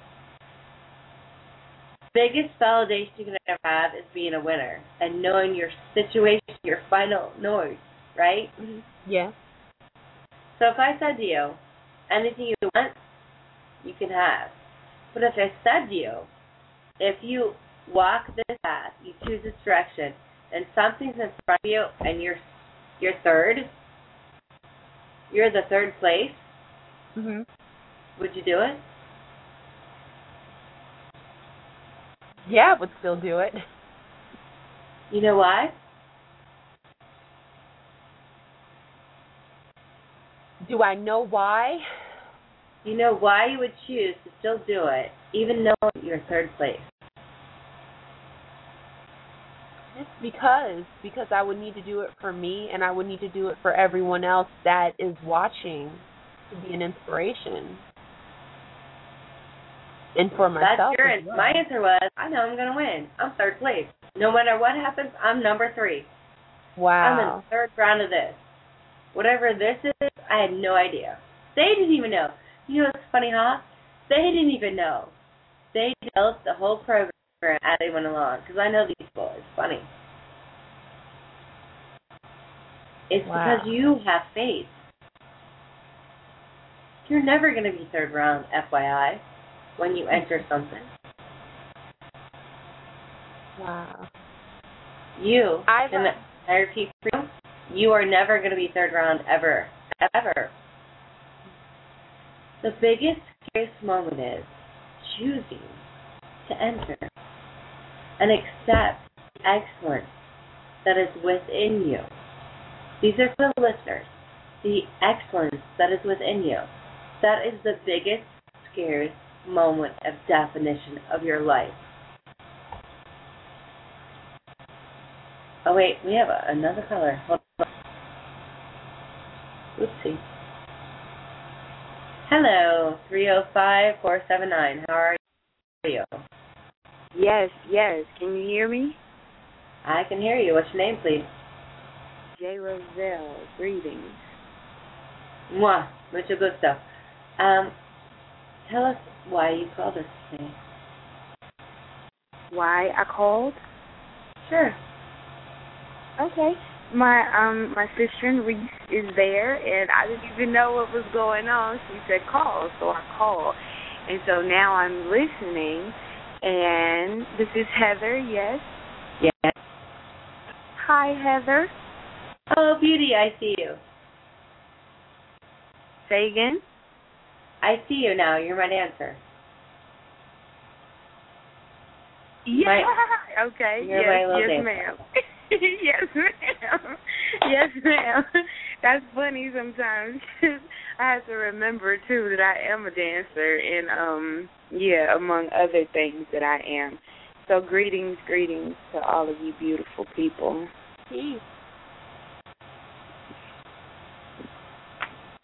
Biggest validation you can ever have is being a winner and knowing your situation, your final noise, right? Mhm. Yeah. So if I said to you, anything you want, you can have. But if I said to you, if you walk this path, you choose this direction, and something's in front of you and you're you're third, you're the third place, Mhm. would you do it? Yeah, I would still do it. You know why? Do I know why? You know why you would choose to still do it, even knowing you're third place. It's because because I would need to do it for me, and I would need to do it for everyone else that is watching to be an inspiration, and for myself. That's your as well. My answer was, I know I'm going to win. I'm third place. No matter what happens, I'm number three. I'm in Wow. the third round of this. Whatever this is, I had no idea. They didn't even know. You know what's funny, huh? They didn't even know. They developed the whole program as they went along, because I know these people. It's funny. It's Wow. because you have faith. You're never going to be third round, F Y I, when you enter something. Wow. You, I've, and I repeat for you, you are never going to be third round ever. Ever. The biggest, scariest moment is choosing to enter and accept the excellence that is within you. These are for the listeners. The excellence that is within you. That is the biggest, scariest moment of definition of your life. Oh, wait, we have a, another caller. Hold on. Oopsie. Hello, three oh five, four seven nine. How are you? Yes, yes. Can you hear me? I can hear you. What's your name, please? J. Roselle. Greetings. Mwah. Mucho gusto. Um, tell us why you called us today. Why I called? Sure. Okay. My um my sister Reese is there, and I didn't even know what was going on. She said call, so I called, and so now I'm listening. And this is Heather. Yes. Yes. Hi, Heather. Oh, beauty, I see you. Say again. I see you now. You're my dancer. Yeah. My, okay. you're yes, my little yes, dancer. ma'am. yes, ma'am. Yes, ma'am. That's funny sometimes. I have to remember too that I am a dancer, and um, yeah, among other things that I am. So greetings, greetings to all of you beautiful people. Peace.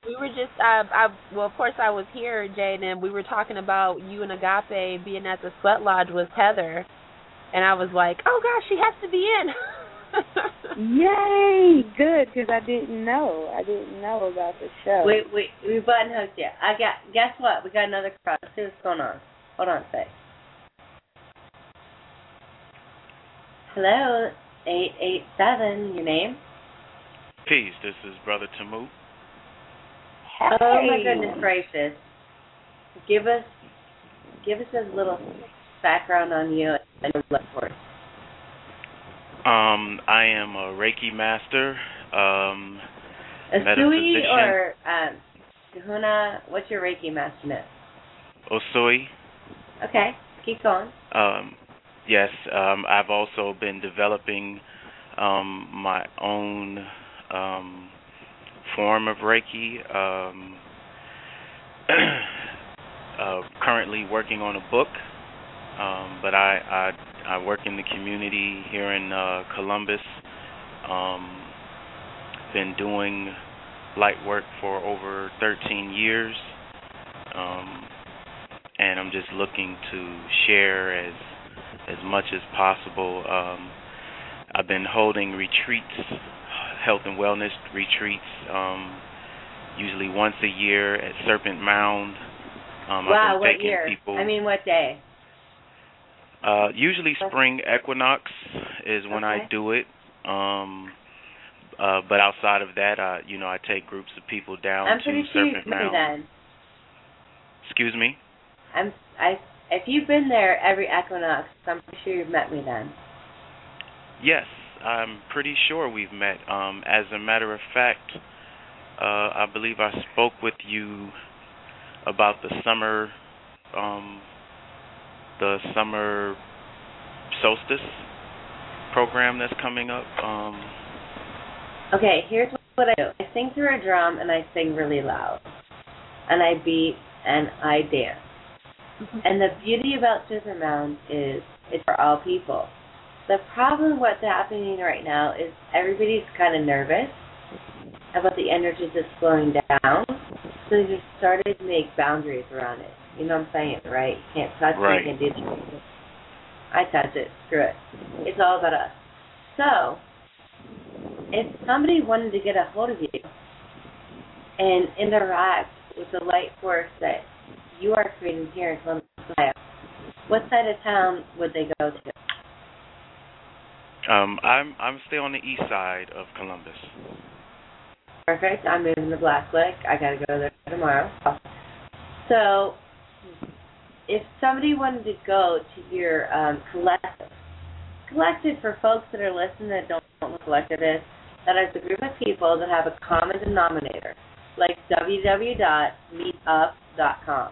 we were just, uh, I, well, of course I was here, Jade, and we were talking about you and Agape being at the Sweat Lodge with Heather, and I was like, oh gosh, she has to be in. Yay! Good, because I didn't know. I didn't know about the show. We we we button hooked you. I got. Guess what? We got another crowd. Let's see what's going on. Hold on a sec. Hello, eight eight seven. Your name? Peace. This is Brother Tamu. Hey. Oh my goodness gracious! Give us give us a little background on you and your blood force. Um, I am a Reiki master. Um, A Sui metaphysician. or um, Kahuna? What's your Reiki master name? Osui. Okay, keep going. Um, yes, um, I've also been developing um, my own um, form of Reiki. Um, uh, currently working on a book, um, but I, I I work in the community here in uh, Columbus. Um, been doing light work for over thirteen years, um, and I'm just looking to share as as much as possible. Um, I've been holding retreats, health and wellness retreats, um, usually once a year at Serpent Mound. Um, Wow, I've been what taking year? people. I mean, what day? Uh, usually spring equinox is when Okay. I do it. Um, uh, but outside of that, uh, you know, I take groups of people down I'm to pretty sure Serpent you've met me Mound. then. Excuse me? I'm I if you've been there every equinox, I'm pretty sure you've met me then. Yes, I'm pretty sure we've met. Um, as a matter of fact, uh, I believe I spoke with you about the summer, um, the summer solstice program that's coming up. Um, Okay, here's what I do. I sing through a drum and I sing really loud. And I beat and I dance. Mm-hmm. And the beauty about Supermound is it's for all people. The problem what's happening right now is everybody's kind of nervous about the energies that's flowing down. So they just started to make boundaries around it. You know what I'm saying, right? You can't touch Right. it, you can't do it. I touch it. Screw it. It's all about us. So, if somebody wanted to get a hold of you and interact with the light force that you are creating here in Columbus, Ohio, what side of town would they go to? um, I'm I'm still on the east side of Columbus. Perfect. I'm moving to Black Lake. I got to go there tomorrow. So, if somebody wanted to go to your um, collective, collective for folks that are listening that don't know what collective is, that is a group of people that have a common denominator, like w w w dot meet up dot com.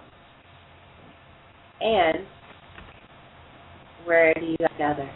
And where do you guys gather?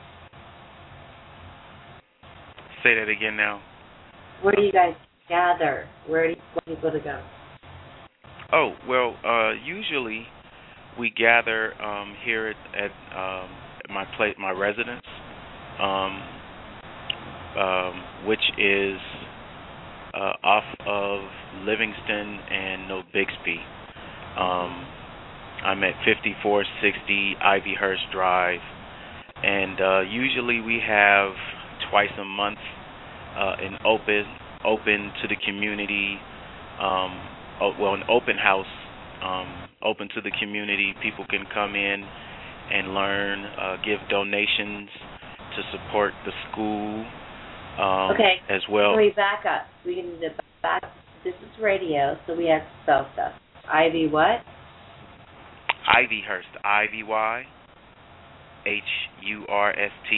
Say that again now. Where do you guys gather? Where do you want people to go? Oh, well, uh, usually we gather um, here at, at um, my place, my residence, um, um, which is uh, off of Livingston and No Bixby. Um, I'm at fifty-four sixty Ivyhurst Drive, and uh, usually we have twice a month uh, an open open to the community. Um, oh, well, an open house. Um, open to the community. People can come in and learn, uh, give donations to support the school um, okay. as well. So we back up. We can do the back. This is radio, so we have to spell stuff. Ivy what? Ivyhurst. I V Y H U R S T.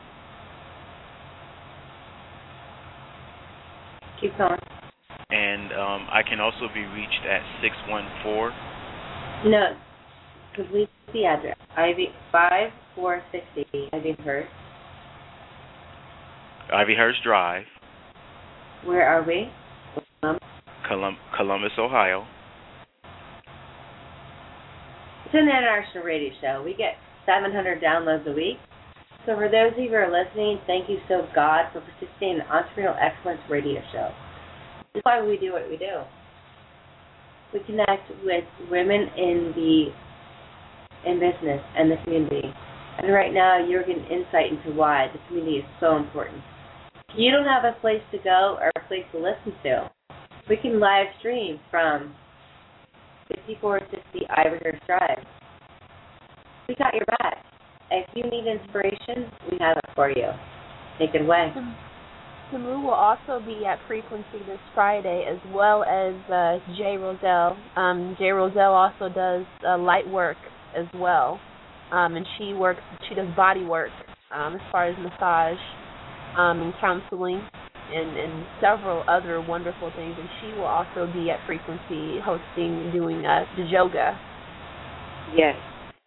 Keep going. And um, I can also be reached at six one four. No. Complete the address. Ivy five four sixty Ivyhurst. Ivyhurst Drive, Where are we? Um, Colum- Columbus, Ohio. it's an international radio show. We get seven hundred downloads a week. So for those of you who are listening, thank you so God for participating in the Entrepreneurial Excellence Radio Show. This is why we do what we do. We connect with women in the in business and the community. And right now, you're getting insight into why the community is so important. If you don't have a place to go or a place to listen to, we can live stream from fifty-four sixty Ivyhurst Drive. We got your back. If you need inspiration, we have it for you. Take it away. Tamu will also be at Frequency this Friday, as well as uh, Jay Roselle. Um, Jay Roselle also does uh, light work as well, um, and she works. She does body work um, as far as massage um, and counseling, and, and several other wonderful things. And she will also be at Frequency hosting, doing uh, the yoga. Yes.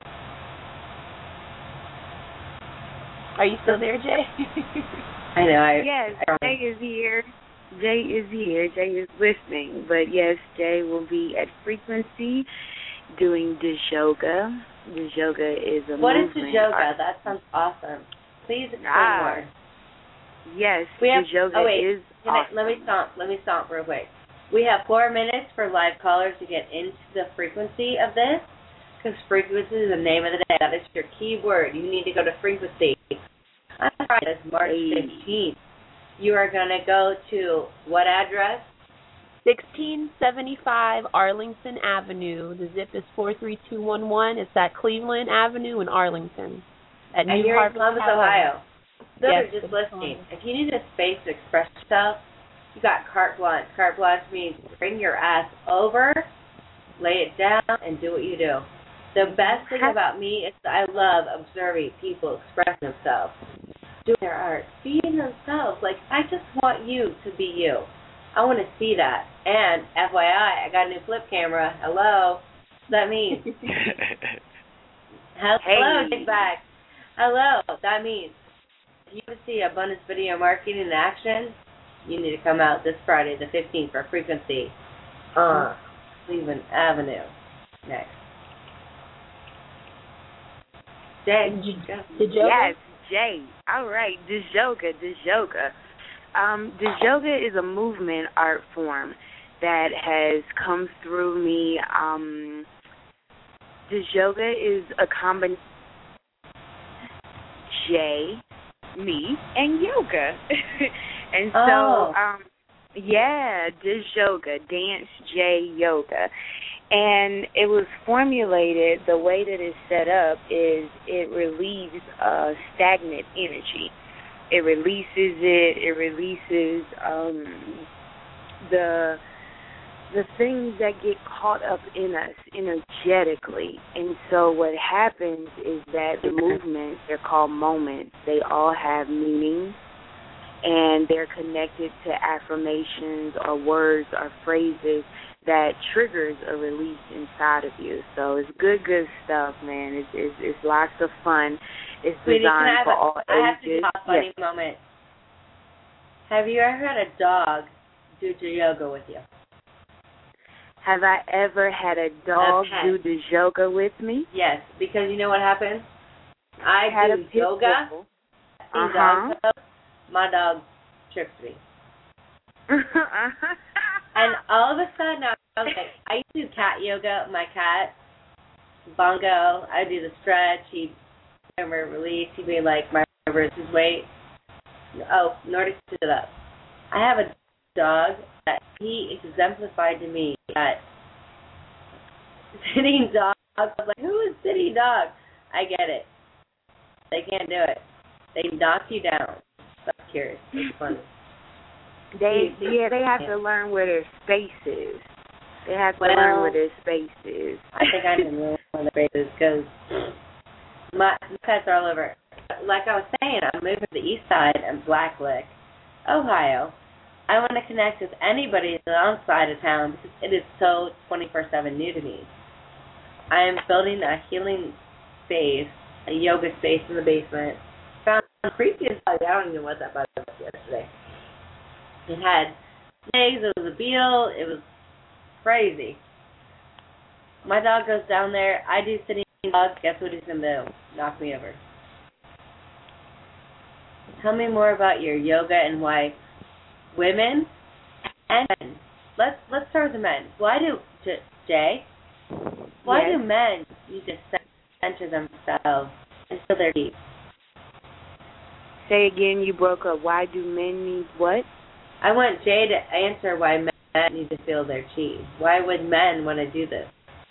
Are you still there, Jay? I know. I, yes, I Jay is here. Jay is here. Jay is listening. But yes, Jay will be at Frequency doing Dijoga. Dijoga is a What is movement. Dijoga? That sounds awesome. Please explain Ah, more. Yes, We have, Dijoga oh wait, is can awesome. I, let me stop. Let me stop real quick. We have four minutes for live callers to get into the frequency of this, because frequency is the name of the day. That is your key word. You need to go to frequency. On Friday, March fifteenth. You are going to go to what address? sixteen seventy-five Arlington Avenue. The zip is four three two one one. It's at Cleveland Avenue in Arlington. At And New you're in Harvest, Columbus, Ohio. Those Yes, are just it's listening. Columbus. If you need a space to express yourself, you got carte blanche. Carte blanche means bring your ass over, lay it down, and do what you do. The best thing about me is that I love observing people express themselves, doing their art, being themselves. Like, I just want you to be you. I want to see that. And F Y I, I got a new flip camera. Hello. That means. Hello, Hey. Dick Bag. Hello. That means if you want to see Abundance Video Marketing in action, you need to come out this Friday, the fifteenth, for Frequency on Cleveland Avenue. Next. Jay, go. Dijoga? Yes, Jay. All right, Dijoga, Dijoga. Um, Dijoga is a movement art form that has come through me. Um, Dijoga is a combination Jay, me, and yoga. and so, Oh. um, yeah, Dijoga, Dance J Yoga. And it was formulated, the way that it's set up is it relieves uh, stagnant energy. It releases it, it releases um, the the things that get caught up in us energetically. And so what happens is that the movements, they're called moments, they all have meaning, and they're connected to affirmations or words or phrases that triggers a release inside of you. So it's good, good stuff, man. It's it's, it's lots of fun. It's Sweetie, can I designed have for a, all I have to ages. do a funny Yes. moment. Have you ever had a dog do yoga with you? Have I ever had a dog pet. do the yoga with me? Yes, because you know what happens? I had do a pit yoga, bull. see Uh-huh. dog pose, my dog trips me. And all of a sudden, I was like, I used to do cat yoga with my cat, Bongo. I do the stretch. He'd remember release. He'd be like, my reverse his weight. Oh, Nordic stood up. I have a dog that he exemplified to me that sitting dog. I was like, who is sitting dog? I get it. They can't do it. They knock you down. So I'm curious. It's funny. They yeah, they have to learn where their space is. They have to Well, learn where their space is. I think I can learn one of the bases because my, my pets are all over. Like I was saying, I'm moving to the east side of Blacklick, Ohio. I want to connect with anybody that's on the side of town because it is so twenty-four seven new to me. I am building a healing space, a yoga space in the basement. Found the creepiest bug. I don't even know what that bug was yesterday. It had snakes, it was a beetle, it was crazy. My dog goes down there, I do sitting dog, guess what he's going to do? Knock me over. Tell me more about your yoga and why women and men, let's, let's start with the men. Why do, J- Jay, why Yes. do men need to center themselves and feel their needs? Say again, you broke up. Why do men need what? I want Jay to answer why men need to feel their chi. Why would men want to do this?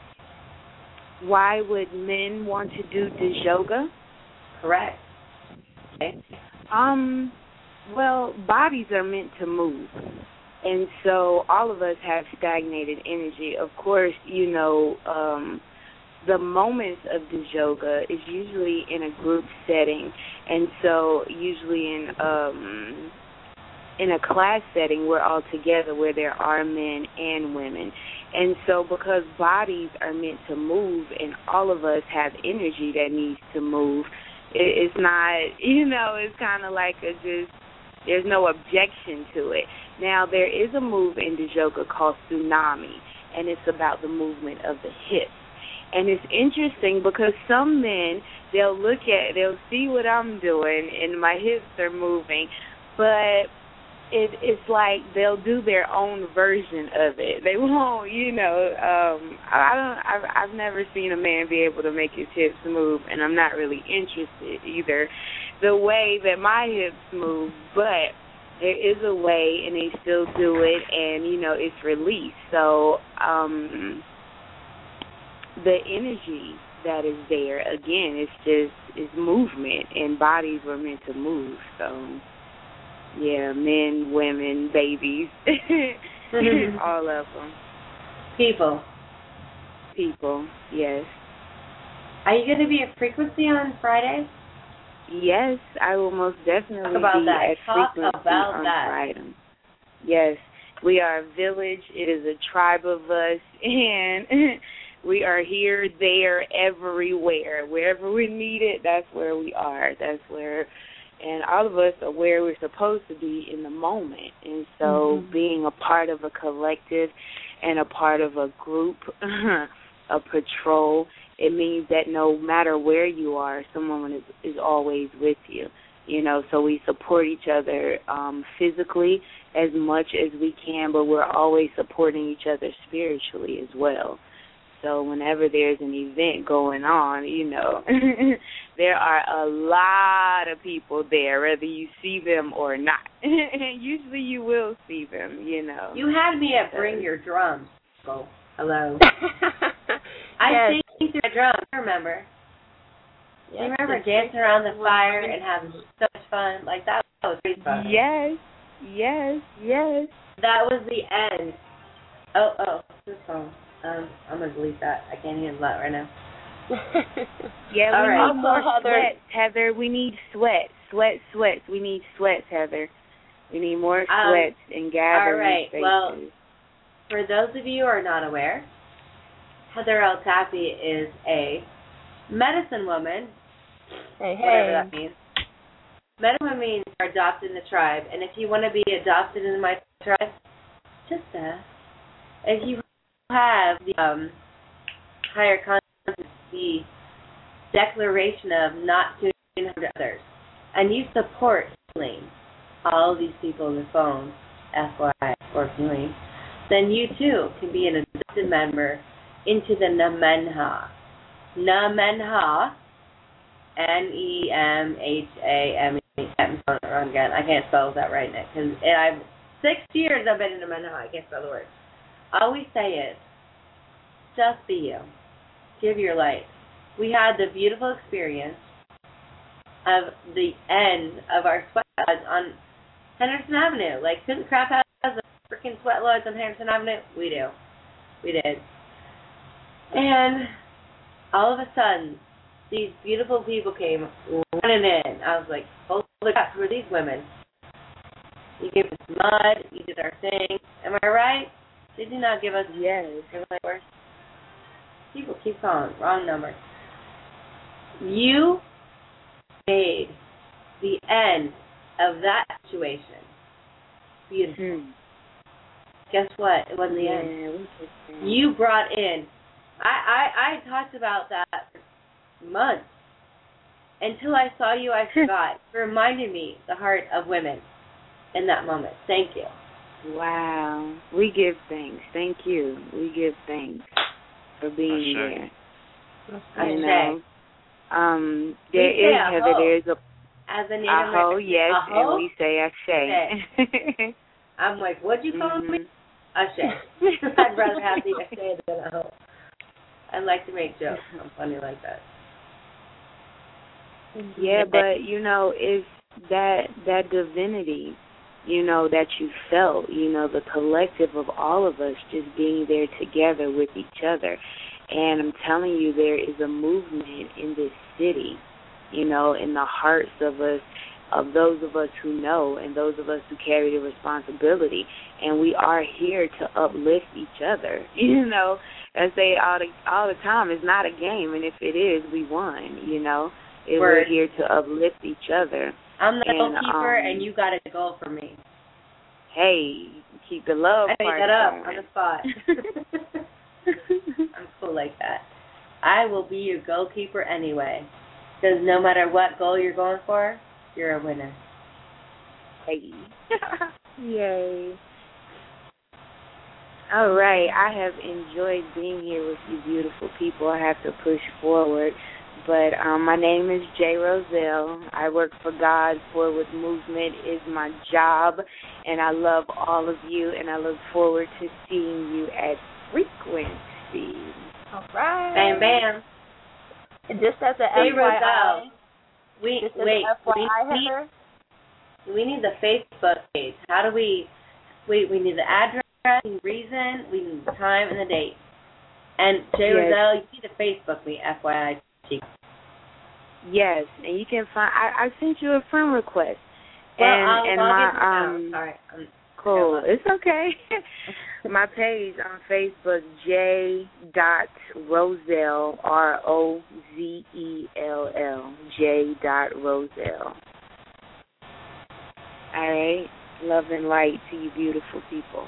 Why would men want to do this yoga? Correct. Okay. Um, well, bodies are meant to move. And so all of us have stagnated energy. Of course, you know, um, the moments of this yoga is usually in a group setting. And so usually in um, in a class setting, we're all together where there are men and women. And so because bodies are meant to move and all of us have energy that needs to move, it, it's not, you know, it's kind of like a just, there's no objection to it. Now, there is a move in the yoga called tsunami, and it's about the movement of the hips. And it's interesting because some men, they'll look at, they'll see what I'm doing, and my hips are moving, but it, it's like they'll do their own version of it. They won't, you know, um, I don't, I've, I've never seen a man be able to make his hips move, and I'm not really interested either the way that my hips move, but there is a way, and they still do it, and, you know, it's released. So um, the energy that is there, again, it's just, it's movement, and bodies were meant to move, so... Yeah, men, women, babies, all of them. People. People, yes. Are you going to be at Frequency on Friday? Yes, I will most definitely Talk about be that. at Talk Frequency about on that. Friday. Yes, we are a village. It is a tribe of us, and we are here, there, everywhere. Wherever we need it, that's where we are. That's where... And all of us are where we're supposed to be in the moment. And so mm-hmm. being a part of a collective and a part of a group, a patrol, it means that no matter where you are, someone is, is always with you. You know, so we support each other um, physically as much as we can, but we're always supporting each other spiritually as well. So whenever there's an event going on, you know, there are a lot of people there, whether you see them or not. Usually you will see them, you know. You had me at Bring Your Drums. Oh, hello. I Yes. sang through my drums, I remember. Yes, you remember dancing around the fire and having so much fun? Like, that was pretty fun. Yes, yes, yes. That was the end. Oh, oh, this phone. Um, I'm going to delete that. I can't handle that right now. Yeah, All we right. need more Heather. sweats, Heather. We need sweats. Sweat, sweats. We need sweats, Heather. We need more Um, sweats and gathering all right. spaces. Well, for those of you who are not aware, Heather El Taffy is a medicine woman, Hey, hey. whatever that means. Medicine women means are adopted in the tribe, and if you want to be adopted in my tribe, just ask. If you have the um, higher consciousness, the declaration of not doing harm to others, and you support healing all of these people on the phone, F Y I, for healing, then you too can be an adopted member into the Namenha. Namenha, N E M H A M E. I'm spelling it wrong again. I can't spell that right now because I've six years I've been in Namenha. I can't spell the word. All we say is, just be you. Give your light. We had the beautiful experience of the end of our sweat lodge on Henderson Avenue. Like, couldn't crap has a freaking sweat lodge on Henderson Avenue? We do. We did. And all of a sudden, these beautiful people came running in. I was like, holy crap, who are these women? You gave us mud. You did our thing. Am I right? Did you not give us yes. numbers? People keep calling. Wrong number. You made the end of that situation beautiful. Hmm. Guess what? It wasn't the Yeah, end. we You brought in. I, I, I talked about that for months. Until I saw you, I forgot. It reminded me the heart of women in that moment. Thank you. Wow. We give thanks. Thank you. We give thanks for being Ashe. there. You Ashe. know, um, We there say is aho. Heather. There is a As a Native aho, American. yes, Aho? and we say ashe. I'm like, what'd you call Mhm. me? Ashe. I'd rather have the ashe than a ho. I like to make jokes. I'm funny like that. Yeah, but you know, it's that that divinity, you know, that you felt, you know, the collective of all of us just being there together with each other. And I'm telling you, there is a movement in this city, you know, in the hearts of us, of those of us who know and those of us who carry the responsibility. And we are here to uplift each other, you know. I say all the, all the time, it's not a game, and if it is, we won, you know. And we're here to uplift each other. I'm the and, goalkeeper, um, and you got a goal for me. Hey, keep the love I part made that up going. on the spot. I'm cool like that. I will be your goalkeeper anyway, because no matter what goal you're going for, you're a winner. Hey. Yay. All right. I have enjoyed being here with you beautiful people. I have to push forward. But um, my name is Jay Roselle. I work for God. Forward Movement is my job. And I love all of you. And I look forward to seeing you at Frequency. All right. Bam, bam. And just as a Jay F Y I, Roselle. We, just as wait, a F Y I, we need, Heather, we need the Facebook page. How do we, wait, we need the address, we need reason, we need the time and the date. And Jay Yes. Roselle, you need to Facebook me, F Y I. Yes, and you can find. I, I sent you a friend request. Well, and I'll, and I'll my get to um. know. Sorry. I'm, Cool. It's okay. My page on Facebook, J. Dot Roselle, R O Z E L L, J. Dot Roselle. All right. Love and light to you, beautiful people.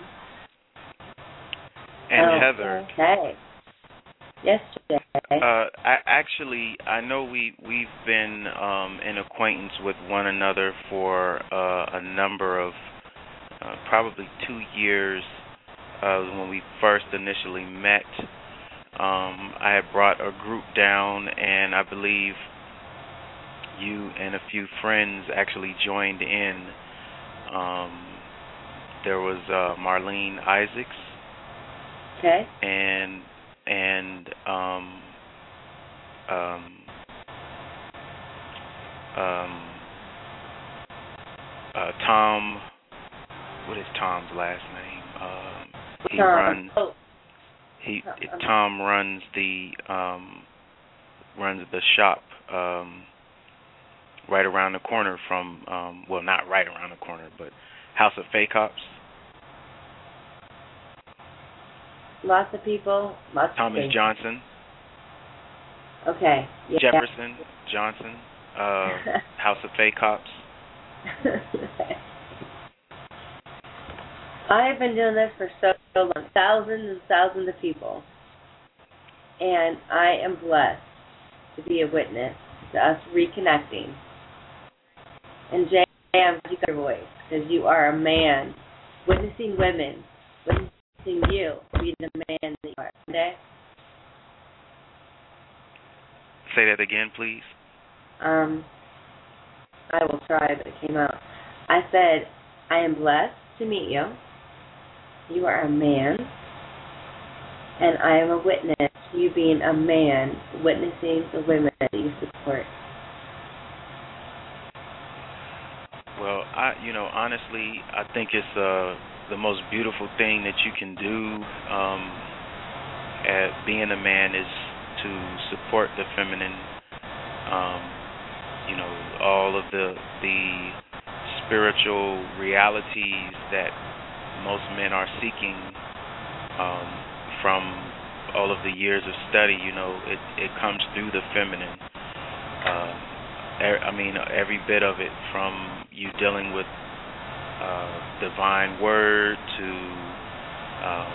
And oh, Heather. Okay. Yes, Jay. Uh, I actually, I know we we've been um, in acquaintance with one another for uh, a number of, uh, probably two years. Uh, when we first initially met, um, I had brought a group down, and I believe you and a few friends actually joined in. Um, there was uh, Marlene Isaacs. Okay. And and um, um, um, uh, Tom. What is Tom's last name? Um, he Tom. runs. Oh. He Tom runs the um, runs the shop um, right around the corner from. Um, well, not right around the corner, but House of Faye Cops. Lots of people. Lots Thomas of things. Johnson. Okay. Yeah. Jefferson Johnson. Uh, House of Faye Cops. I have been doing this for so long, thousands and thousands of people, and I am blessed to be a witness to us reconnecting. And Jay, I'm glad you got your voice, because you are a man witnessing women, witnessing you be the man that you are today. Say that again, please. Um, I will try, but it came out. I said, I am blessed to meet you. You are a man, and I am a witness to you being a man witnessing the women that you support. Well, I, you know, honestly, I think it's uh, the most beautiful thing that you can do um, at being a man is to support the feminine. Um, you know, all of the the spiritual realities that most men are seeking um, from all of the years of study. You know, it it comes through the feminine. Uh, I mean, every bit of it, from you dealing with uh, divine word to um,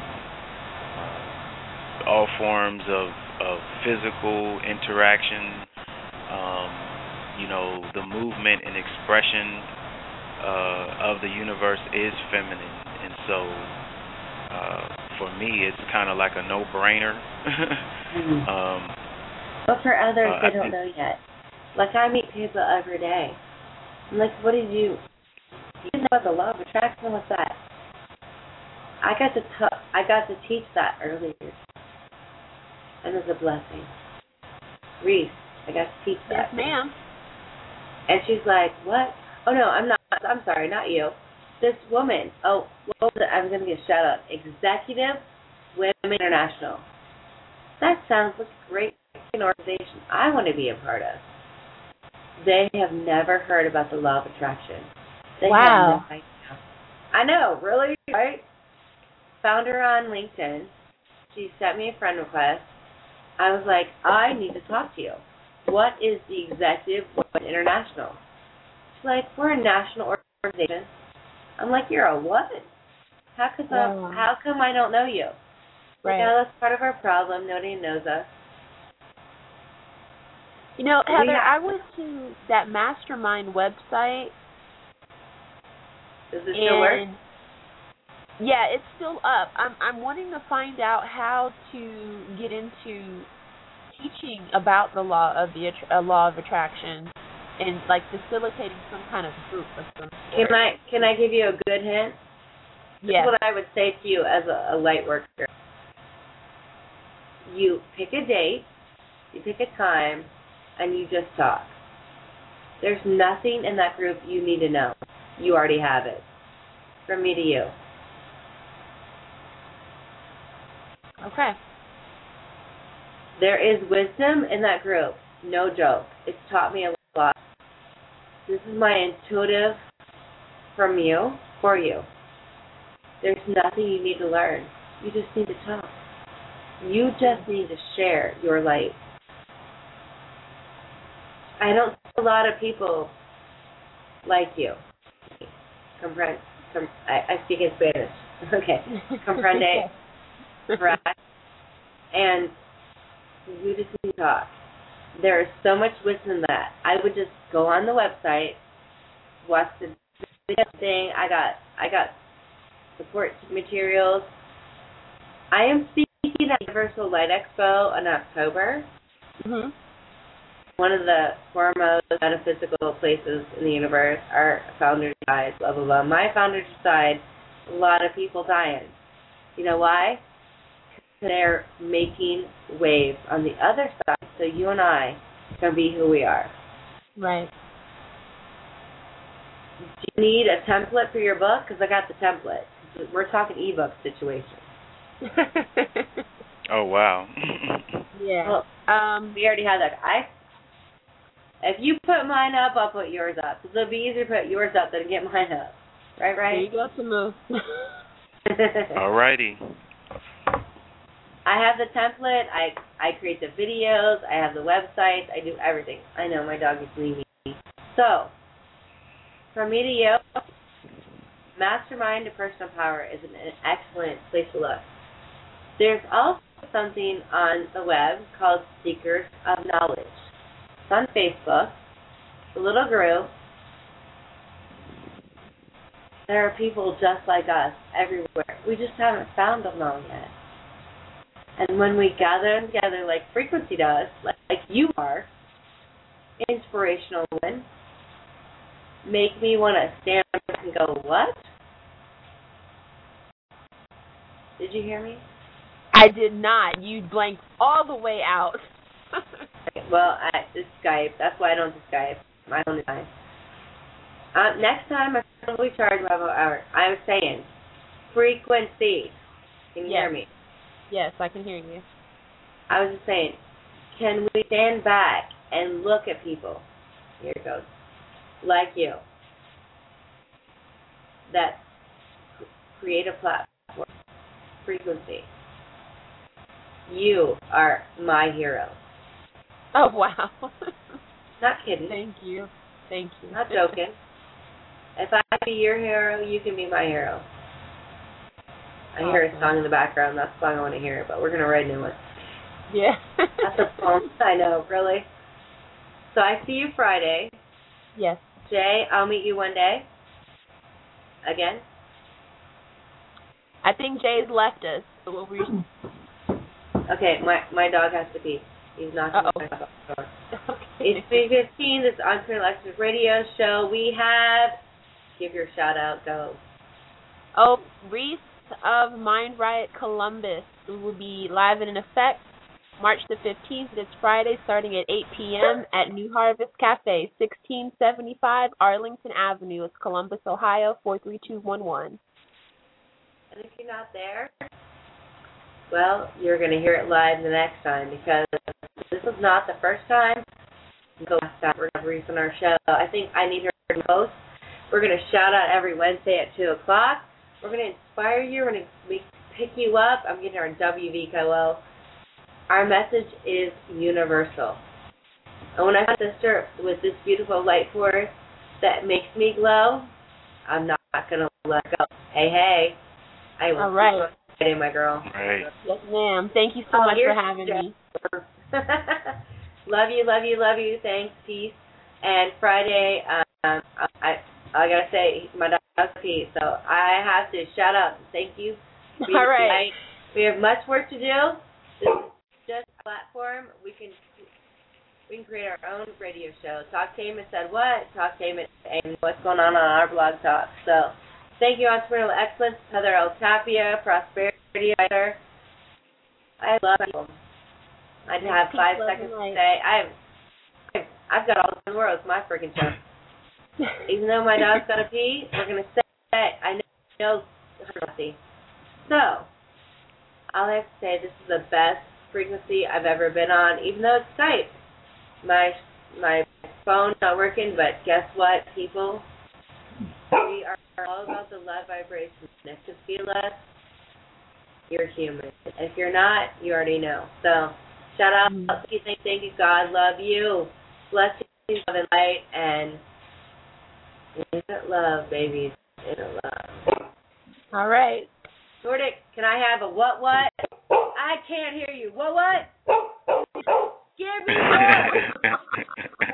uh, all forms of, of physical interaction. Um, you know, the movement and expression uh, of the universe is feminine. And So uh, for me, it's kind of like a no-brainer. Mm. um, But for others, uh, they I don't think, know yet. Like, I meet people every day. I'm like, what did you, you know about the law of attraction? What's that? I got to t- I got to teach that earlier. And it's a blessing. Reese, I got to teach that. Yes, ma'am. And she's like, what? Oh, no, I'm not. I'm sorry, not you. This woman. Oh, what was it? I'm going to get a shout out. Executive Women International. That sounds like a great organization I want to be a part of. They have never heard about the law of attraction. They Wow. have no idea. I know, really, right? Found her on LinkedIn. She sent me a friend request. I was like, I need to talk to you. What is the Executive Women International? She's like, we're a national organization. I'm like, you're a what? How come, Wow. how come I don't know you? Right. Like, oh, that's part of our problem. Nobody knows us. You know, Heather, have- I went to that mastermind website. Does it still work? and yeah, it's still up. I'm I'm wanting to find out how to get into teaching about the law of the uh, law of attraction and like facilitating some kind of group of some sort. Can I can I give you a good hint? This Yes. is what I would say to you as a, a light worker. You pick a date, you pick a time, and you just talk. There's nothing in that group you need to know. You already have it. From me to you. Okay. There is wisdom in that group. No joke. It's taught me a lot. This is my intuitive from you, for you. There's nothing you need to learn. You just need to talk. You just need to share your light. I don't see a lot of people like you. Comprende. Com- I, I speak in Spanish. Okay. Comprende. Right? And you just need to talk. There is so much wisdom in that. I would just go on the website, watch the video thing. I got I got support materials. I am speaking at Universal Light Expo in October. Mhm. One of the foremost metaphysical places in the universe. Our founders died, blah, blah, blah. My founders died. A lot of people dying. You know why? They're making waves on the other side, so you and I can be who we are. Right. Do you need a template for your book? Because I got the template. We're talking ebook situation. oh, wow. yeah. Well, um. we already had that. I. If you put mine up, I'll put yours up. Because it'll be easier to put yours up than to get mine up. Right, right? There you go, to move. All righty. I have the template. I I create the videos. I have the websites. I do everything. I know my dog is leaving me. So, from me to you, Mastermind to Personal Power is an, an excellent place to look. There's also something on the web called Seekers of Knowledge. It's on Facebook. It's a little group. There are people just like us everywhere. We just haven't found them all yet. And when we gather together like Frequency does, like, like you are, inspirational women, make me want to stand up and go, what? Did you hear me? I did not. You blanked all the way out. Well, I, it's Skype. That's why I don't do Skype. My own time. Uh, next time, I will charge by an hour. I'm saying frequency. Can you yes. hear me? Yes, I can hear you. I was just saying, can we stand back and look at people? Here it goes. Like you. That create a platform. Frequency. You are my hero. Oh, wow. Not kidding. Thank you. Thank you. Not joking. If I be your hero, you can be my hero. I awesome. hear a song in the background. That's the song I want to hear, but we're going to write a new one. Yeah. That's a poem. I know, really. So I see you Friday. Yes. Jay, I'll meet you one day. Again. I think Jay's left us. So what were you... Okay, my my dog has to pee. He's knocking Uh-oh. my door. Okay. It's three fifteen, this Entrepreneur Electric Radio Show. We have, give your shout out, go. Oh, Reese of Mind Riot Columbus will be live and in effect March the fifteenth. It's Friday, starting at eight p.m. at New Harvest Cafe, sixteen seventy-five Arlington Avenue. It's Columbus, Ohio, four three two one one. And if you're not there, well, you're going to hear it live the next time, because this is not the first time. The last time we're going to Reese on our show. I think I need her the most. We're going to shout out every Wednesday at two o'clock. We're going to inspire you. We're going to pick you up. I'm getting our W V K O. Our message is universal. And when I have a sister with this beautiful light force that makes me glow, I'm not going to let go. Hey, hey. I will All right. keep on my girl. Right. Yes, ma'am. Thank you so Oh, much for here's having Jeff. me. Love you, love you, love you. Thanks, peace. And Friday, um, I I gotta say, my dog's peace. So I have to shout out and thank you. For All right. tonight. We have much work to do. This is just a platform. We can we can create our own radio show. Talktainment said what? Talktainment and what's going on on our blog talk. So thank you, Entrepreneurial Excellence, Heather El Tapia, Prosperity Writer. I love people. I'd have Peace, five love, seconds and to light. say I've I've I've got all the world. It's my freaking show. Even though my dog's got to pee, we're gonna say I know frequency. So all I have to say, this is the best frequency I've ever been on. Even though it's Skype, my my phone's not working. But guess what, people? We are all about the love vibration. If you feel us, you're human. If you're not, you already know. So shout out, Mm. thank you, thank, thank you, God, love you, bless you, love and light, and infinite love, babies, infinite love. All right. Nordic, can I have a what what? I can't hear you. What what? Give me more.